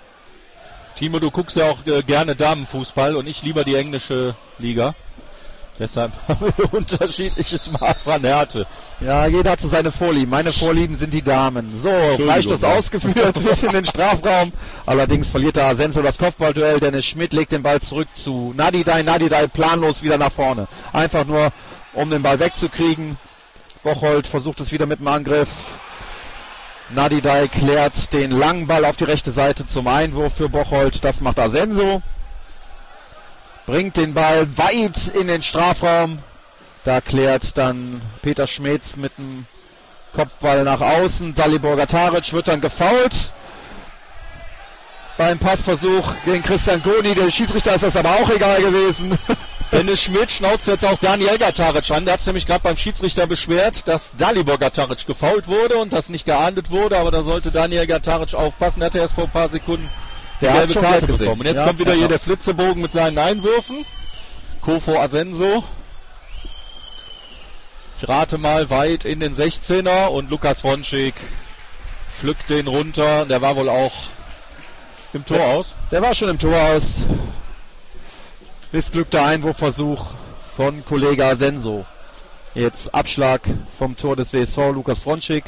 Timo, du guckst ja auch gerne Damenfußball und ich lieber die englische Liga. Deshalb haben wir unterschiedliches Maß an Härte. Ja, jeder hat so seine Vorlieben. Meine Vorlieben sind die Damen. So, Freistoß ausgeführt bis in den Strafraum. Allerdings verliert da Asenso das Kopfballduell. Dennis Schmidt legt den Ball zurück zu Nadidai. Nadidai planlos wieder nach vorne. Einfach nur, um den Ball wegzukriegen. Bocholt versucht es wieder mit dem Angriff. Nadidai klärt den langen Ball auf die rechte Seite zum Einwurf für Bocholt. Das macht Asenso. Bringt den Ball weit in den Strafraum. Da klärt dann Peter Schmetz mit dem Kopfball nach außen. Saliborga Taric wird dann gefoult. Beim Passversuch gegen Christian Goni. Der Schiedsrichter ist das aber auch egal gewesen. Dennis Schmidt schnauzt jetzt auch Daniel Gataric an. Der hat es nämlich gerade beim Schiedsrichter beschwert, dass Dalibor Gataric gefoult wurde und das nicht geahndet wurde. Aber da sollte Daniel Gataric aufpassen. Er hatte erst vor ein paar Sekunden die gelbe Karte bekommen. Und jetzt kommt wieder hier der Flitzebogen mit seinen Einwürfen. Kofo Asenso. Ich rate mal weit in den 16er und Lukas Fronschik pflückt den runter. Der war wohl auch im Tor aus. Der war schon im Tor aus. Missglückter Einwurfversuch von Kollege Asenso. Jetzt Abschlag vom Tor des WSV, Lukas Fronschik.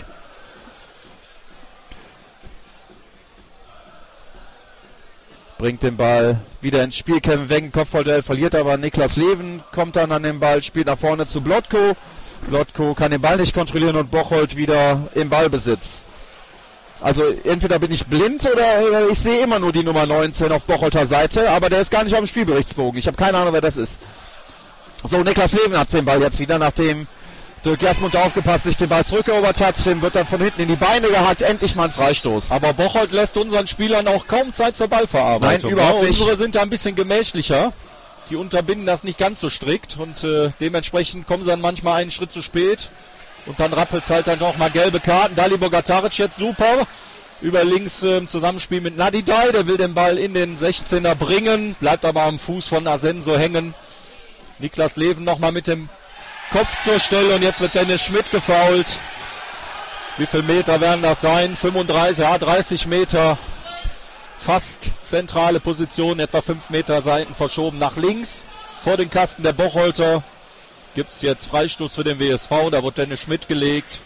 Bringt den Ball wieder ins Spiel. Kevin Weggen, Kopfballduell, verliert aber Niklas Leven, kommt dann an den Ball, spielt nach vorne zu Blotko. Blotko kann den Ball nicht kontrollieren und Bocholt wieder im Ballbesitz. Also entweder bin ich blind oder ich sehe immer nur die Nummer 19 auf Bocholter Seite, aber der ist gar nicht auf dem Spielberichtsbogen. Ich habe keine Ahnung, wer das ist. So, Niklas Leven hat den Ball jetzt wieder, nachdem Dirk Jasmund aufgepasst, sich den Ball zurückerobert hat. Dem wird dann von hinten in die Beine gehackt. Endlich mal ein Freistoß. Aber Bocholt lässt unseren Spielern auch kaum Zeit zur Ballverarbeitung. Nein, überhaupt nicht. Unsere sind da ein bisschen gemächlicher. Die unterbinden das nicht ganz so strikt und dementsprechend kommen sie dann manchmal einen Schritt zu spät. Und dann rappelt es halt dann auch mal gelbe Karten. Dalibor Gataric jetzt super. Über links im Zusammenspiel mit Nadidai. Der will den Ball in den 16er bringen. Bleibt aber am Fuß von Asenso hängen. Niklas Leven nochmal mit dem Kopf zur Stelle. Und jetzt wird Dennis Schmidt gefoult. Wie viel Meter werden das sein? 35, ja 30 Meter. Fast zentrale Position. Etwa 5 Meter Seiten verschoben nach links. Vor den Kasten der Bocholter. Gibt es jetzt Freistoß für den WSV, da wird Dennis Schmidt gelegt.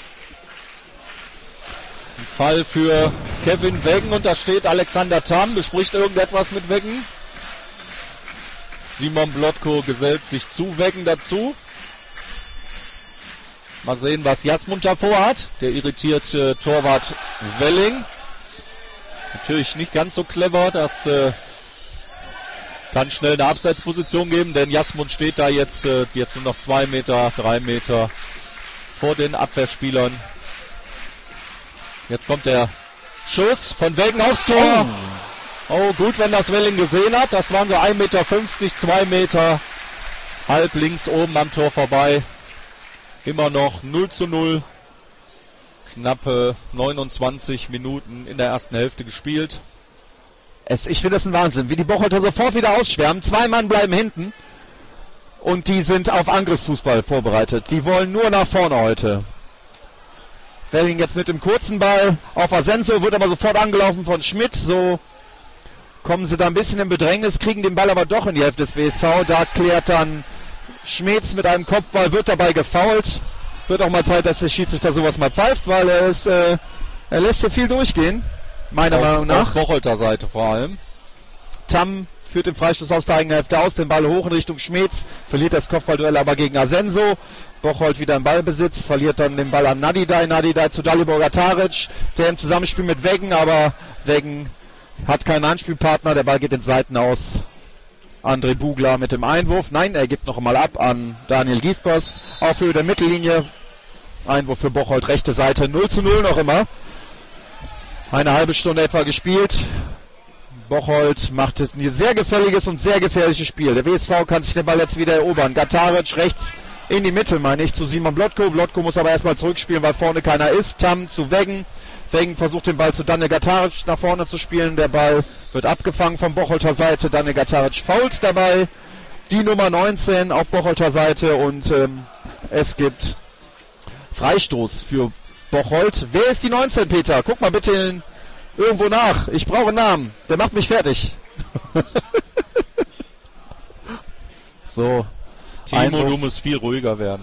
Ein Fall für Kevin Weggen und da steht Alexander Tam, bespricht irgendetwas mit Weggen. Simon Blotko gesellt sich zu Weggen dazu. Mal sehen, was Jasmund davor hat. Der irritierte Torwart Welling. Natürlich nicht ganz so clever, das kann schnell eine Abseitsposition geben, denn Jasmund steht da jetzt nur noch 2 Meter, 3 Meter vor den Abwehrspielern. Jetzt kommt der Schuss von Weggen aufs Tor. Oh, gut, wenn das Welling gesehen hat. Das waren so 1,50 Meter, 2 Meter. Halb links oben am Tor vorbei. Immer noch 0:0. Knappe 29 Minuten in der ersten Hälfte gespielt. Ich finde das ein Wahnsinn, wie die Bocholter sofort wieder ausschwärmen. 2 Mann bleiben hinten und die sind auf Angriffsfußball vorbereitet. Die wollen nur nach vorne heute. Welling jetzt mit dem kurzen Ball auf Asenso, wird aber sofort angelaufen von Schmidt. So kommen sie da ein bisschen in Bedrängnis, kriegen den Ball aber doch in die Hälfte des WSV. Da klärt dann Schmetz mit einem Kopfball, wird dabei gefoult. Wird auch mal Zeit, dass der Schiedsrichter sowas mal pfeift, weil er lässt so viel durchgehen. Meiner Meinung nach. Auf Bocholter Seite vor allem. Tam führt den Freistoß aus der eigenen Hälfte aus, den Ball hoch in Richtung Schmetz, verliert das Kopfballduell aber gegen Asenso. Bocholt wieder im Ballbesitz, verliert dann den Ball an Nadidai. Nadidai zu Dalibor Gataric, der im Zusammenspiel mit Weggen, aber Weggen hat keinen Anspielpartner, der Ball geht ins Seitenaus. André Bugler mit dem Einwurf. Nein, er gibt noch einmal ab an Daniel Giespers. Auf Höhe der Mittellinie. Einwurf für Bocholt, rechte Seite, 0:0 noch immer. Eine halbe Stunde etwa gespielt. Bocholt macht es ein sehr gefälliges und sehr gefährliches Spiel. Der WSV kann sich den Ball jetzt wieder erobern. Gataric rechts in die Mitte, meine ich, zu Simon Blotko. Blotko muss aber erstmal zurückspielen, weil vorne keiner ist. Tam zu Weggen. Weggen versucht den Ball zu Daniel Gataric nach vorne zu spielen. Der Ball wird abgefangen von Bocholter Seite. Daniel Gataric fault dabei. Die Nummer 19 auf Bocholter Seite und es gibt Freistoß für Bocholt. Wer ist die 19, Peter? Guck mal bitte irgendwo nach. Ich brauche einen Namen. Der macht mich fertig. So. Timo, du musst viel ruhiger werden.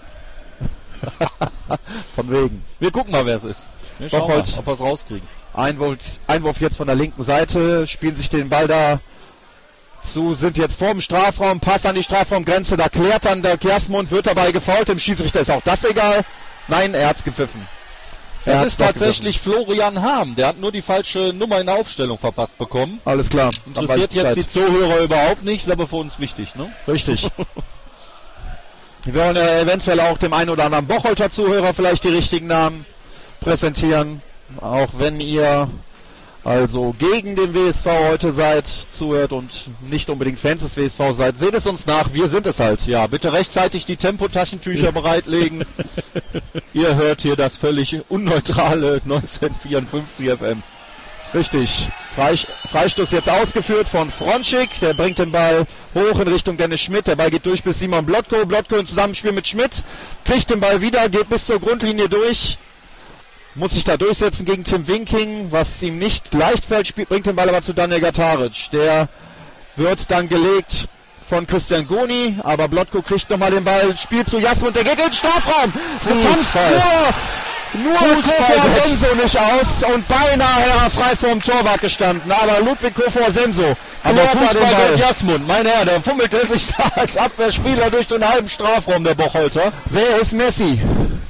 Von wegen. Wir gucken mal, wer es ist. Wir schauen mal, ob wir es rauskriegen. Einwurf jetzt von der linken Seite, spielen sich den Ball da zu, sind jetzt vor dem Strafraum, Pass an die Strafraumgrenze, da klärt dann der Jasmund, wird dabei gefoult, dem Schiedsrichter ist auch das egal. Nein, er hat's gepfiffen. Das ist tatsächlich Florian Harm, der hat nur die falsche Nummer in der Aufstellung verpasst bekommen. Alles klar. Interessiert jetzt die Zuhörer überhaupt nicht, ist aber für uns wichtig, ne? Richtig. Wir wollen ja eventuell auch dem einen oder anderen Bocholter Zuhörer vielleicht die richtigen Namen präsentieren. Auch wenn ihr also gegen den WSV heute seid, zuhört und nicht unbedingt Fans des WSV seid, seht es uns nach, wir sind es halt. Ja, bitte rechtzeitig die Tempotaschentücher bereitlegen. Ihr hört hier das völlig unneutrale 1954 FM. Richtig. Freistoß jetzt ausgeführt von Fronschik. Der bringt den Ball hoch in Richtung Dennis Schmidt. Der Ball geht durch bis Simon Blotko. Blotko im Zusammenspiel mit Schmidt. Kriegt den Ball wieder, geht bis zur Grundlinie durch. Muss sich da durchsetzen gegen Tim Winking, was ihm nicht leicht fällt. Bringt den Ball aber zu Daniel Gataric. Der wird dann gelegt von Christian Goni. Aber Blotko kriegt nochmal den Ball. Spielt zu Jasmund. Der geht in den Strafraum. Tanzt nur Kofor-Senso nicht aus und beinahe frei vorm Torwart gestanden. Aber Ludwig Kofor-Senso. Aber Fußball wird Jasmund. Mein Herr, der fummelte sich da als Abwehrspieler durch den halben Strafraum, der Bocholter. Wer ist Messi?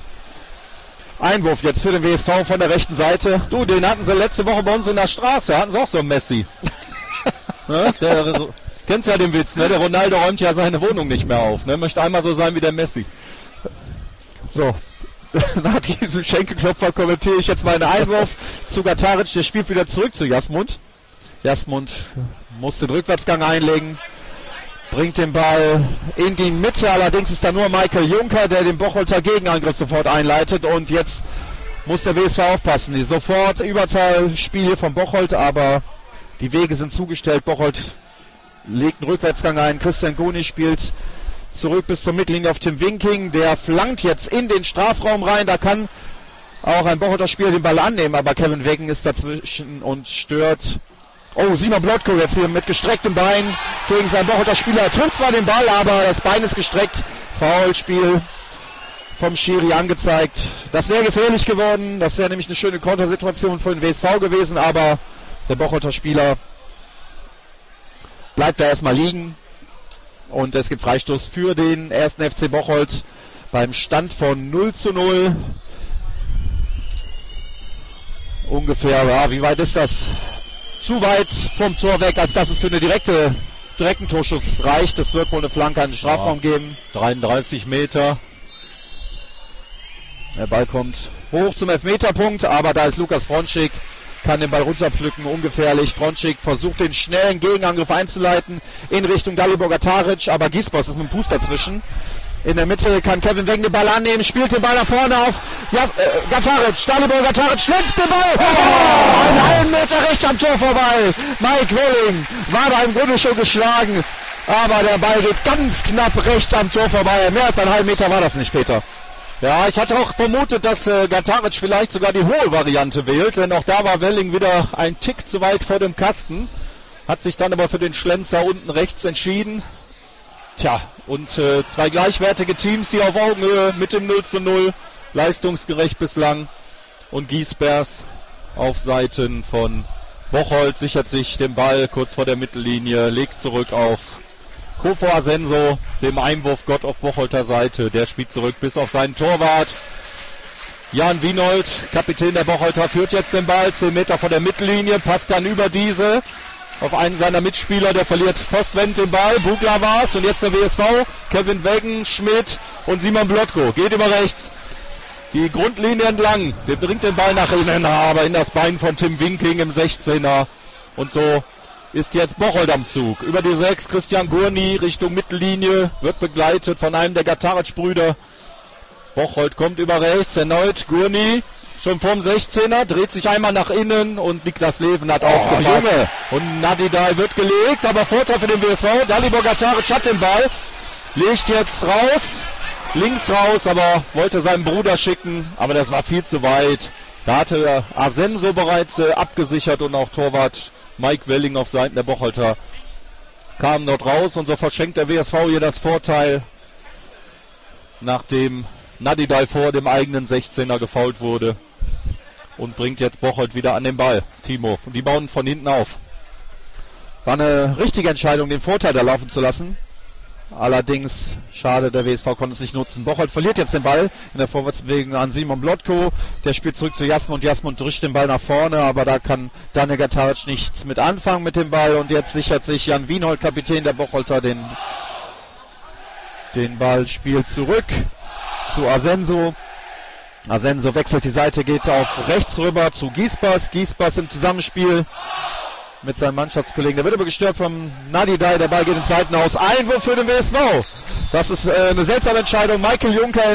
Einwurf jetzt für den WSV von der rechten Seite. Du, den hatten sie letzte Woche bei uns in der Straße. Hatten sie auch so einen Messi. Ne? Kennst ja den Witz, ne? Der Ronaldo räumt ja seine Wohnung nicht mehr auf. Ne? Möchte einmal so sein wie der Messi. So. Nach diesem Schenkelklopfer kommentiere ich jetzt mal einen Einwurf zu Gataric. Der spielt wieder zurück zu Jasmund. Jasmund muss den Rückwärtsgang einlegen. Bringt den Ball in die Mitte. Allerdings ist da nur Michael Juncker, der den Bocholter Gegenangriff sofort einleitet. Und jetzt muss der WSV aufpassen. Die sofort Überzahlspiel hier von Bocholt, aber die Wege sind zugestellt. Bocholt legt einen Rückwärtsgang ein. Christian Goni spielt zurück bis zur Mittellinie auf Tim Winking. Der flankt jetzt in den Strafraum rein. Da kann auch ein Bocholter Spieler den Ball annehmen, aber Kevin Weggen ist dazwischen und stört. Oh, Simon Blotko jetzt hier mit gestrecktem Bein gegen seinen Bocholter Spieler. Er trifft zwar den Ball, aber das Bein ist gestreckt. Foulspiel vom Schiri angezeigt. Das wäre gefährlich geworden. Das wäre nämlich eine schöne Kontersituation für den WSV gewesen, aber der Bocholter Spieler bleibt da erstmal liegen. Und es gibt Freistoß für den 1. FC Bocholt beim Stand von 0:0. Ungefähr, ja, wie weit ist das? Zu weit vom Tor weg, als dass es für eine direkten Torschuss reicht. Es wird wohl eine Flanke an den Strafraum geben. 33 Meter. Der Ball kommt hoch zum Elfmeterpunkt, aber da ist Lukas Fronschik, kann den Ball runterpflücken, ungefährlich. Fronschik versucht den schnellen Gegenangriff einzuleiten in Richtung Dalibor Gataric, aber Giesbos ist mit dem Fuß dazwischen. In der Mitte kann Kevin Weggen den Ball annehmen, spielt den Ball nach vorne auf Gataric, Dalibor Gataric schlitzt den Ball, einen halben Meter rechts am Tor vorbei. Mike Welling war da im Grunde schon geschlagen, aber der Ball geht ganz knapp rechts am Tor vorbei. Mehr als einen halben Meter war das nicht, Peter. Ja, ich hatte auch vermutet, dass Gataric vielleicht sogar die hohe Variante wählt, denn auch da war Welling wieder ein Tick zu weit vor dem Kasten, hat sich dann aber für den Schlenzer unten rechts entschieden. Tja, und zwei gleichwertige Teams hier auf Augenhöhe mit dem 0:0, leistungsgerecht bislang. Und Giesbers auf Seiten von Bocholt sichert sich den Ball kurz vor der Mittellinie, legt zurück auf Kofor Senso, dem Einwurfgott auf Bocholter Seite. Der spielt zurück bis auf seinen Torwart. Jan Wienold, Kapitän der Bocholter, führt jetzt den Ball 10 Meter vor der Mittellinie, passt dann über diese auf einen seiner Mitspieler, der verliert postwendend den Ball. Bugler war's und jetzt der WSV. Kevin Weggen, Schmidt und Simon Blotko. Geht über rechts. Die Grundlinie entlang. Der bringt den Ball nach innen, aber in das Bein von Tim Winking im 16er. Und so ist jetzt Bocholt am Zug. Über die 6 Christian Gurni Richtung Mittellinie. Wird begleitet von einem der Gataric-Brüder. Bocholt kommt über rechts. Erneut Gurni. Schon vorm 16er, dreht sich einmal nach innen und Niklas Leven hat aufgepasst. Junge. Und Nadidai wird gelegt, aber Vorteil für den WSV. Dalibor Gataric hat den Ball, legt jetzt raus, links raus, aber wollte seinen Bruder schicken, aber das war viel zu weit. Da hatte Asenso bereits abgesichert und auch Torwart Mike Welling auf Seiten der Bocholter kam dort raus und so verschenkt der WSV hier das Vorteil nachdem Nadidai vor dem eigenen 16er gefoult wurde. Und bringt jetzt Bocholt wieder an den Ball. Timo. Und die bauen von hinten auf. War eine richtige Entscheidung, den Vorteil da laufen zu lassen. Allerdings, schade, der WSV konnte es nicht nutzen. Bocholt verliert jetzt den Ball in der Vorwärtsbewegung an Simon Blotko. Der spielt zurück zu Jasmund. Jasmund drückt den Ball nach vorne, aber da kann Daniel Gataric nichts mit anfangen mit dem Ball. Und jetzt sichert sich Jan Wienhold, Kapitän der Bocholter, den Ball, spielt zurück zu Asenso. Asenso wechselt die Seite, geht auf rechts rüber zu Giesbers. Giesbers im Zusammenspiel mit seinem Mannschaftskollegen. Der wird aber gestört vom Nadidai. Der Ball geht ins Seitenhaus. Einwurf für den WSV. Das ist eine seltsame Entscheidung. Michael Juncker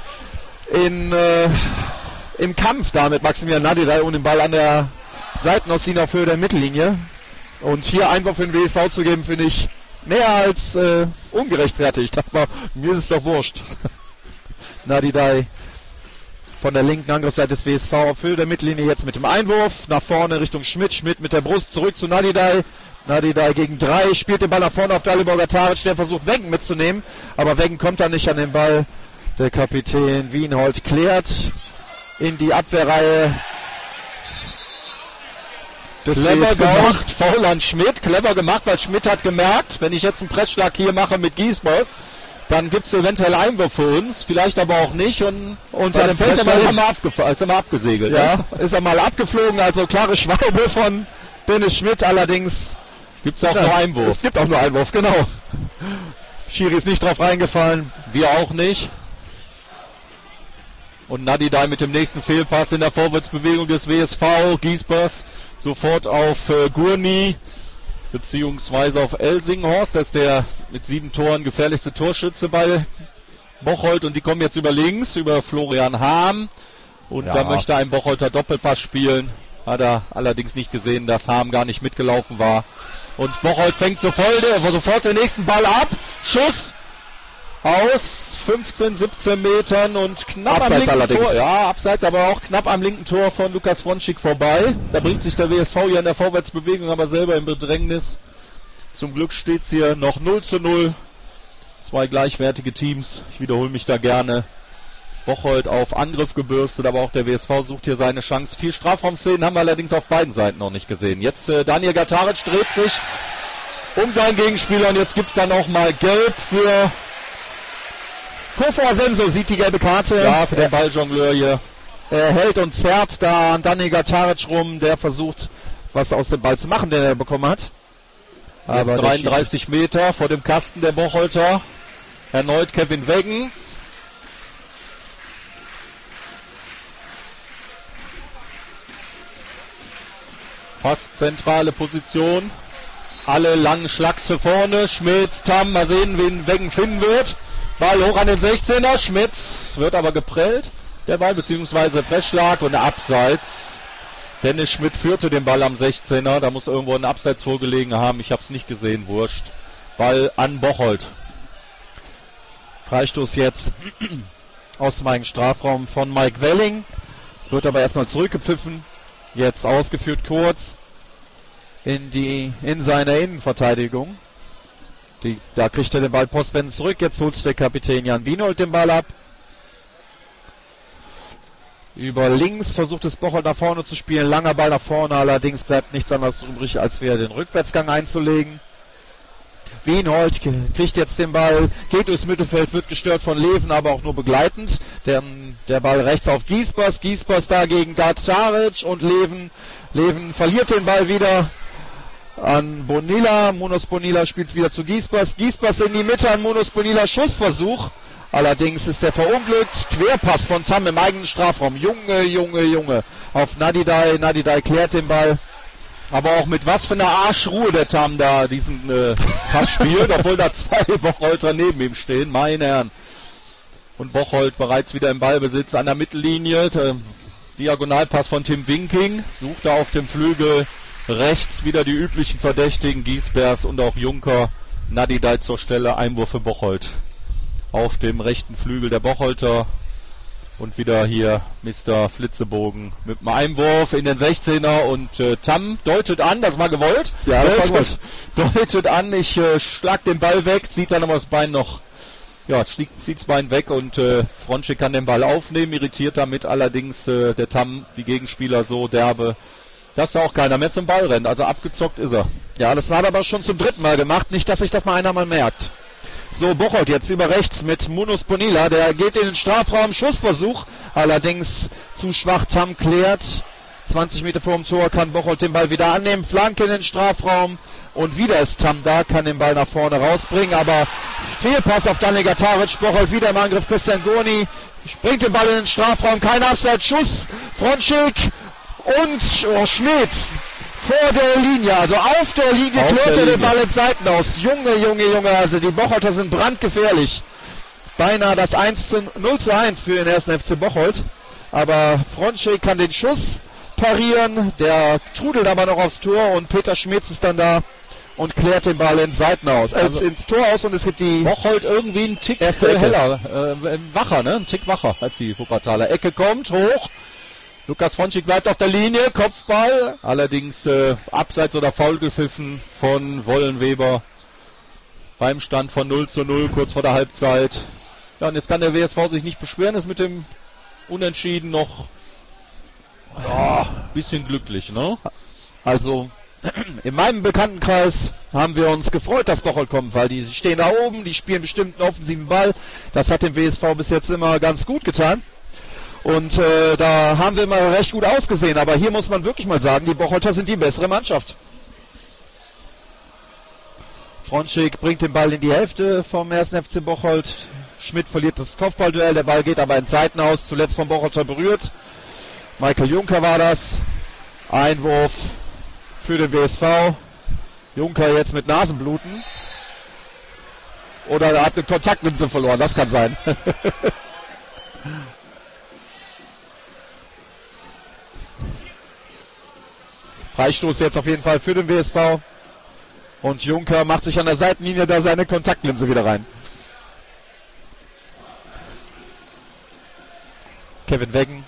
im Kampf da mit Maximilian Nadidai und den Ball an der Seitenauslinie auf Höhe der Mittellinie. Und hier Einwurf für den WSV zu geben, finde ich mehr als ungerechtfertigt. Aber mir ist es doch wurscht. Nadidai von der linken Angriffsseite des WSV auf Höhe der Mittellinie jetzt mit dem Einwurf nach vorne Richtung Schmidt. Schmidt mit der Brust zurück zu Nadidai. Nadidai gegen 3, spielt den Ball nach vorne auf Dalibor Gataric, der versucht Weggen mitzunehmen, aber Weggen kommt da nicht an den Ball. Der Kapitän Wienhold klärt in die Abwehrreihe des Clever WSV. gemacht, faul an Schmidt. Clever gemacht, weil Schmidt hat gemerkt, wenn ich jetzt einen Pressschlag hier mache mit Giesbers, dann gibt es eventuell Einwurf für uns, vielleicht aber auch nicht. Und dann fällt er mal abgesegelt. Ja, ist er mal abgeflogen, also klare Schwalbe von Dennis Schmidt, allerdings gibt es auch nur Einwurf. Es gibt auch nur Einwurf, genau. Schiri ist nicht drauf reingefallen. Wir auch nicht. Und Nadidai mit dem nächsten Fehlpass in der Vorwärtsbewegung des WSV. Giesbers sofort auf Gurni, beziehungsweise auf Elsinghorst. Das ist der mit 7 Toren gefährlichste Torschütze bei Bocholt. Und die kommen jetzt über links, über Florian Harm. Und da möchte ein Bocholter Doppelpass spielen. Hat er allerdings nicht gesehen, dass Harm gar nicht mitgelaufen war. Und Bocholt fängt sofort den nächsten Ball ab. Schuss aus 15, 17 Metern und knapp abseits am linken allerdings. Tor. Ja, abseits, aber auch knapp am linken Tor von Lukas Fronschik vorbei. Da bringt sich der WSV hier in der Vorwärtsbewegung aber selber in Bedrängnis. Zum Glück steht es hier noch 0:0. 2 gleichwertige Teams. Ich wiederhole mich da gerne. Bocholt auf Angriff gebürstet, aber auch der WSV sucht hier seine Chance. 4 Strafraumszenen haben wir allerdings auf beiden Seiten noch nicht gesehen. Jetzt Daniel Gataric dreht sich um seinen Gegenspieler und jetzt gibt es dann auch mal Gelb für Kofo Asenso sieht die gelbe Karte. für den Balljongleur hier. Er hält und zerrt da an Daniel Gataric rum, der versucht, was aus dem Ball zu machen, den er bekommen hat. Aber jetzt 33 Meter vor dem Kasten der Bocholter. Erneut Kevin Weggen. Fast zentrale Position. Alle langen Schlagse vorne. Schmitz, Tam, mal sehen, wen Weggen finden wird. Ball hoch an den 16er. Schmitz wird aber geprellt. Der Ball, beziehungsweise Pressschlag und Abseits. Dennis Schmidt führte den Ball am 16er. Da muss irgendwo ein Abseits vorgelegen haben. Ich habe es nicht gesehen, wurscht. Ball an Bocholt. Freistoß jetzt aus dem eigenen Strafraum von Mike Welling. Wird aber erstmal zurückgepfiffen. Jetzt ausgeführt kurz in seine Innenverteidigung. Da kriegt er den Ball postwendend zurück. Jetzt holt der Kapitän Jan Wienhold den Ball ab. Über links versucht es Bocholt nach vorne zu spielen. Langer Ball nach vorne. Allerdings bleibt nichts anderes übrig, als wieder den Rückwärtsgang einzulegen. Wienhold kriegt jetzt den Ball, geht durchs Mittelfeld, wird gestört von Leven, aber auch nur begleitend. Der Ball rechts auf Giesbers. Giesbers da gegen Gataric und Leven verliert den Ball wieder an Bonilla. Munos Bonilla spielt wieder zu Giesbers. Giesbers in die Mitte an Munos Bonilla. Schussversuch. Allerdings ist der verunglückt. Querpass von Tam im eigenen Strafraum. Junge. Auf Nadidai. Nadidai klärt den Ball. Aber auch mit was für einer Arschruhe der Tam da diesen Pass spielt, obwohl da 2 Bocholter neben ihm stehen. Meine Herren. Und Bocholt bereits wieder im Ballbesitz an der Mittellinie. Diagonalpass von Tim Winking. Sucht da auf dem Flügel rechts wieder die üblichen Verdächtigen. Giesbers und auch Juncker. Nadidai zur Stelle. Einwurf für Bocholt. Auf dem rechten Flügel der Bocholter. Und wieder hier Mr. Flitzebogen mit einem Einwurf in den 16er und Tam deutet an, das war gewollt. Ja, das war gewollt. Deutet an, ich schlag den Ball weg, zieht dann aber das Bein noch Ja, zieht das Bein weg und Frontschick kann den Ball aufnehmen, irritiert damit allerdings der Tam, die Gegenspieler so derbe, dass da auch keiner mehr zum Ball rennt. Also abgezockt ist er. Ja, das war aber schon zum 3. Mal gemacht. Nicht, dass sich das mal einer mal merkt. So, Bocholt jetzt über rechts mit Munus Bonilla. Der geht in den Strafraum. Schussversuch. Allerdings zu schwach. Tam klärt. 20 Meter vor dem Tor kann Bocholt den Ball wieder annehmen. Flanke in den Strafraum. Und wieder ist Tam da. Kann den Ball nach vorne rausbringen. Aber Fehlpass auf Daniel Gataric. Bocholt wieder im Angriff. Christian Goni bringt den Ball in den Strafraum. Kein Abseitsschuss. Frontschick. Und Schmitz vor der Linie, also auf der Linie klärt er den Ball ins Seitenaus. Junge, also die Bocholter sind brandgefährlich. Beinahe das 0:1 für den 1. FC Bocholt. Aber Frontschick kann den Schuss parieren, der trudelt aber noch aufs Tor und Peter Schmitz ist dann da und klärt den Ball ins Seitenaus, ins Tor aus und es gibt die Bocholt irgendwie einen Tick heller, wacher, ne? Ein Tick wacher als die Wuppertaler. Ecke kommt, hoch. Lukas Frontschick bleibt auf der Linie, Kopfball, allerdings abseits oder faul gepfiffen von Wollenweber beim Stand von 0:0 kurz vor der Halbzeit. Ja, und jetzt kann der WSV sich nicht beschweren, ist mit dem Unentschieden noch bisschen glücklich, ne? Also in meinem Bekanntenkreis haben wir uns gefreut, dass Bocholt kommt, weil die stehen da oben, die spielen bestimmt einen offensiven Ball. Das hat dem WSV bis jetzt immer ganz gut getan. Und da haben wir immer recht gut ausgesehen. Aber hier muss man wirklich mal sagen, die Bocholter sind die bessere Mannschaft. Frontschick bringt den Ball in die Hälfte vom 1. FC Bocholt. Schmidt verliert das Kopfballduell. Der Ball geht aber ins Seitenaus. Zuletzt vom Bocholter berührt. Michael Juncker war das. Einwurf für den WSV. Juncker jetzt mit Nasenbluten. Oder er hat eine Kontaktlinse verloren. Das kann sein. Freistoß jetzt auf jeden Fall für den WSV. Und Juncker macht sich an der Seitenlinie da seine Kontaktlinse wieder rein. Kevin Weggen.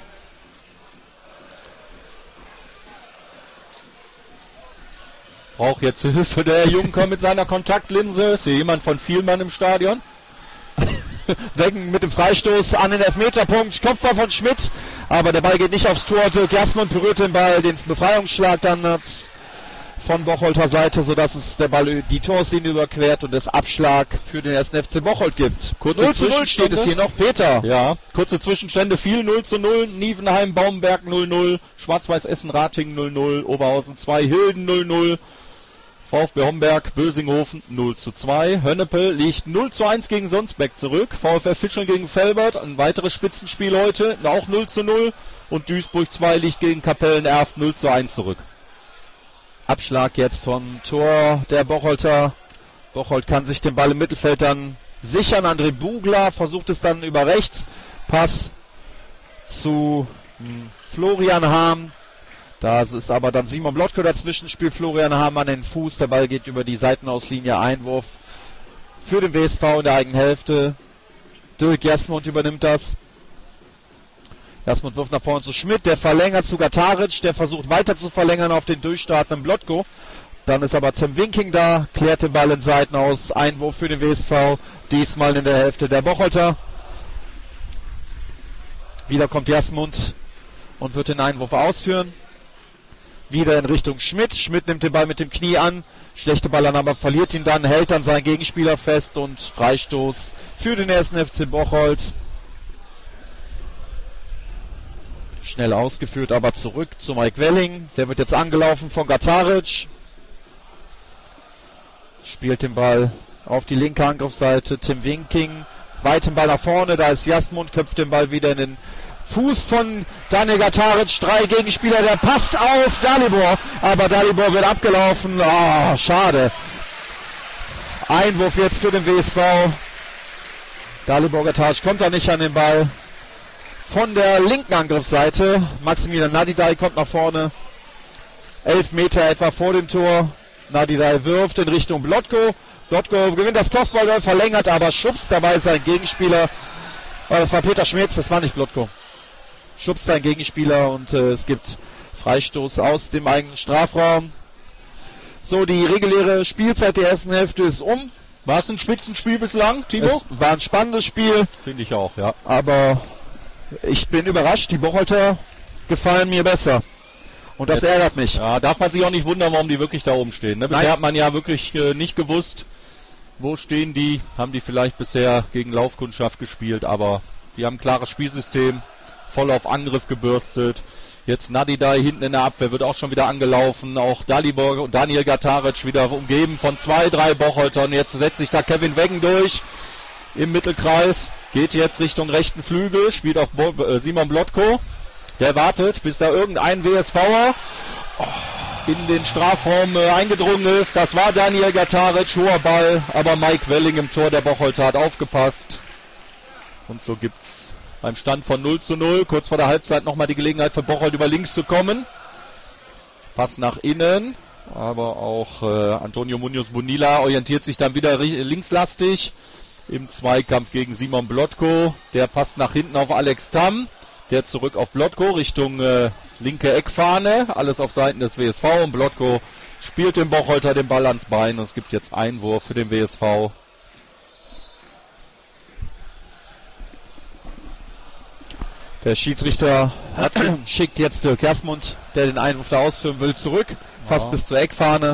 Braucht jetzt Hilfe der Juncker mit seiner Kontaktlinse. Ist hier jemand von Vielmann im Stadion? Weggen mit dem Freistoß an den Elfmeterpunkt. Kopfball von Schmidt. Aber der Ball geht nicht aufs Tor. Dirk Jasmund berührt den Ball. Den Befreiungsschlag dann von Bocholter Seite, sodass es der Ball die Torauslinie überquert und es Abschlag für den 1. FC Bocholt gibt. Kurze 0:0 steht es hier noch. Peter. Ja, kurze Zwischenstände. Viel 0:0. Nievenheim, Baumberg 0:0. Schwarz-Weiß Essen, Ratingen 0:0. Oberhausen 2, Hilden 0:0. VfB Homberg, Bösinghofen 0:2. Hönnepel liegt 0:1 gegen Sonsbeck zurück. VfR Fischeln gegen Velbert, ein weiteres Spitzenspiel heute, auch 0:0. Und Duisburg 2 liegt gegen Kapellen-Erft 0:1 zurück. Abschlag jetzt vom Tor der Bocholter. Bocholt kann sich den Ball im Mittelfeld dann sichern. André Bugler versucht es dann über rechts. Pass zu Florian Harm. Da ist aber dann Simon Blotko dazwischen, spielt Florian Harm an den Fuß. Der Ball geht über die Seitenauslinie. Einwurf für den WSV in der eigenen Hälfte. Dirk Jasmund übernimmt das. Jasmund wirft nach vorne zu Schmidt. Der verlängert zu Gataric. Der versucht weiter zu verlängern auf den durchstartenden Blotko. Dann ist aber Tim Winking da. Klärt den Ball in Seitenaus. Einwurf für den WSV. Diesmal in der Hälfte der Bocholter. Wieder kommt Jasmund und wird den Einwurf ausführen. Wieder in Richtung Schmidt. Schmidt nimmt den Ball mit dem Knie an. Schlechte Ballannahme, verliert ihn dann, hält dann seinen Gegenspieler fest und Freistoß für den 1. FC Bocholt. Schnell ausgeführt, aber zurück zu Mike Welling. Der wird jetzt angelaufen von Gataric. Spielt den Ball auf die linke Angriffsseite. Tim Winking. Weiten Ball nach vorne. Da ist Jasmund, köpft den Ball wieder in den Fuß von Daniel Gataric, 3 Gegenspieler, der passt auf Dalibor, aber Dalibor wird abgelaufen, schade. Einwurf jetzt für den WSV. Dalibor Gataric kommt da nicht an den Ball. Von der linken Angriffsseite, Maximilian Nadidai kommt nach vorne, 11 Meter etwa vor dem Tor. Nadidai wirft in Richtung Blotko. Blotko gewinnt das Kopfball, verlängert, aber schubst dabei seinen Gegenspieler. Das war Peter Schmitz, das war nicht Blotko. Schubst ein Gegenspieler und es gibt Freistoß aus dem eigenen Strafraum. So, die reguläre Spielzeit der ersten Hälfte ist um. War es ein Spitzenspiel bislang, Timo? Es war ein spannendes Spiel. Finde ich auch, ja. Aber ich bin überrascht, die Bocholter gefallen mir besser. Und das ärgert mich. Ja, darf man sich auch nicht wundern, warum die wirklich da oben stehen. Ne? Bisher Nein. hat man ja wirklich nicht gewusst, wo stehen die. Haben die vielleicht bisher gegen Laufkundschaft gespielt, aber die haben ein klares Spielsystem, voll auf Angriff gebürstet. Jetzt Nadidai hinten in der Abwehr wird auch schon wieder angelaufen. Auch Dalibor und Daniel Gataric wieder umgeben von 2, 3 Bocholtern. Jetzt setzt sich da Kevin Weggen durch im Mittelkreis. Geht jetzt Richtung rechten Flügel, spielt auf Simon Blotko. Der wartet, bis da irgendein WSVer in den Strafraum eingedrungen ist. Das war Daniel Gataric, hoher Ball, aber Mike Welling im Tor der Bocholter hat aufgepasst. Und so gibt's beim Stand von 0:0 kurz vor der Halbzeit nochmal die Gelegenheit für Bocholt über links zu kommen. Pass nach innen, aber auch Antonio Munoz Bonilla orientiert sich dann wieder linkslastig im Zweikampf gegen Simon Blotko. Der passt nach hinten auf Alex Tamm. Der zurück auf Blotko Richtung linke Eckfahne. Alles auf Seiten des WSV. Und Blotko spielt dem Bocholter den Ball ans Bein. Und es gibt jetzt Einwurf für den WSV. Der Schiedsrichter schickt jetzt Dirk Jasmund, der den Einwurf da ausführen will, zurück. Fast bis zur Eckfahne.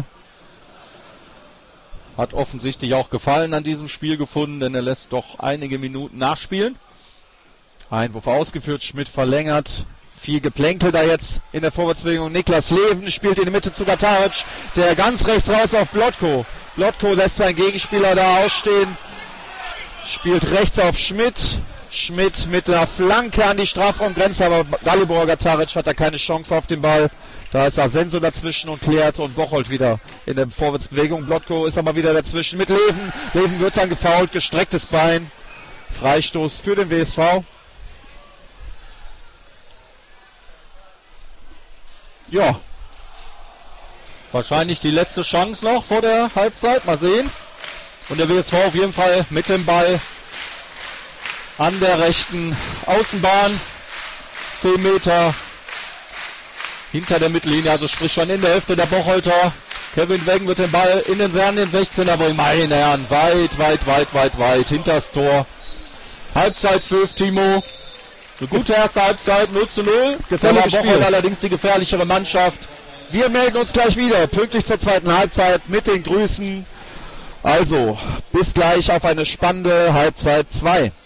Hat offensichtlich auch Gefallen an diesem Spiel gefunden, denn er lässt doch einige Minuten nachspielen. Einwurf ausgeführt, Schmidt verlängert. Viel Geplänkel da jetzt in der Vorwärtsbewegung. Niklas Leven spielt in die Mitte zu Gataric, der ganz rechts raus auf Blotko. Blotko lässt seinen Gegenspieler da ausstehen. Spielt rechts auf Schmidt. Schmidt mit der Flanke an die Strafraumgrenze, aber Dalibor Gataric hat da keine Chance auf den Ball. Da ist Asenso dazwischen und klärt und Bocholt wieder in der Vorwärtsbewegung. Blotko ist aber wieder dazwischen mit Leven. Leven wird dann gefoult, gestrecktes Bein. Freistoß für den WSV. Ja. Wahrscheinlich die letzte Chance noch vor der Halbzeit. Mal sehen. Und der WSV auf jeden Fall mit dem Ball an der rechten Außenbahn. 10 Meter hinter der Mittellinie, also sprich schon in der Hälfte der Bocholter. Kevin Weggen wird den Ball in den 16er bringen. Meine Herren, weit hinters Tor. Halbzeitpfiff, Timo. Eine gute erste Halbzeit, 0:0. Gefährliches Spiel. Bocholt allerdings die gefährlichere Mannschaft. Wir melden uns gleich wieder, pünktlich zur zweiten Halbzeit mit den Grüßen. Also, bis gleich auf eine spannende Halbzeit 2.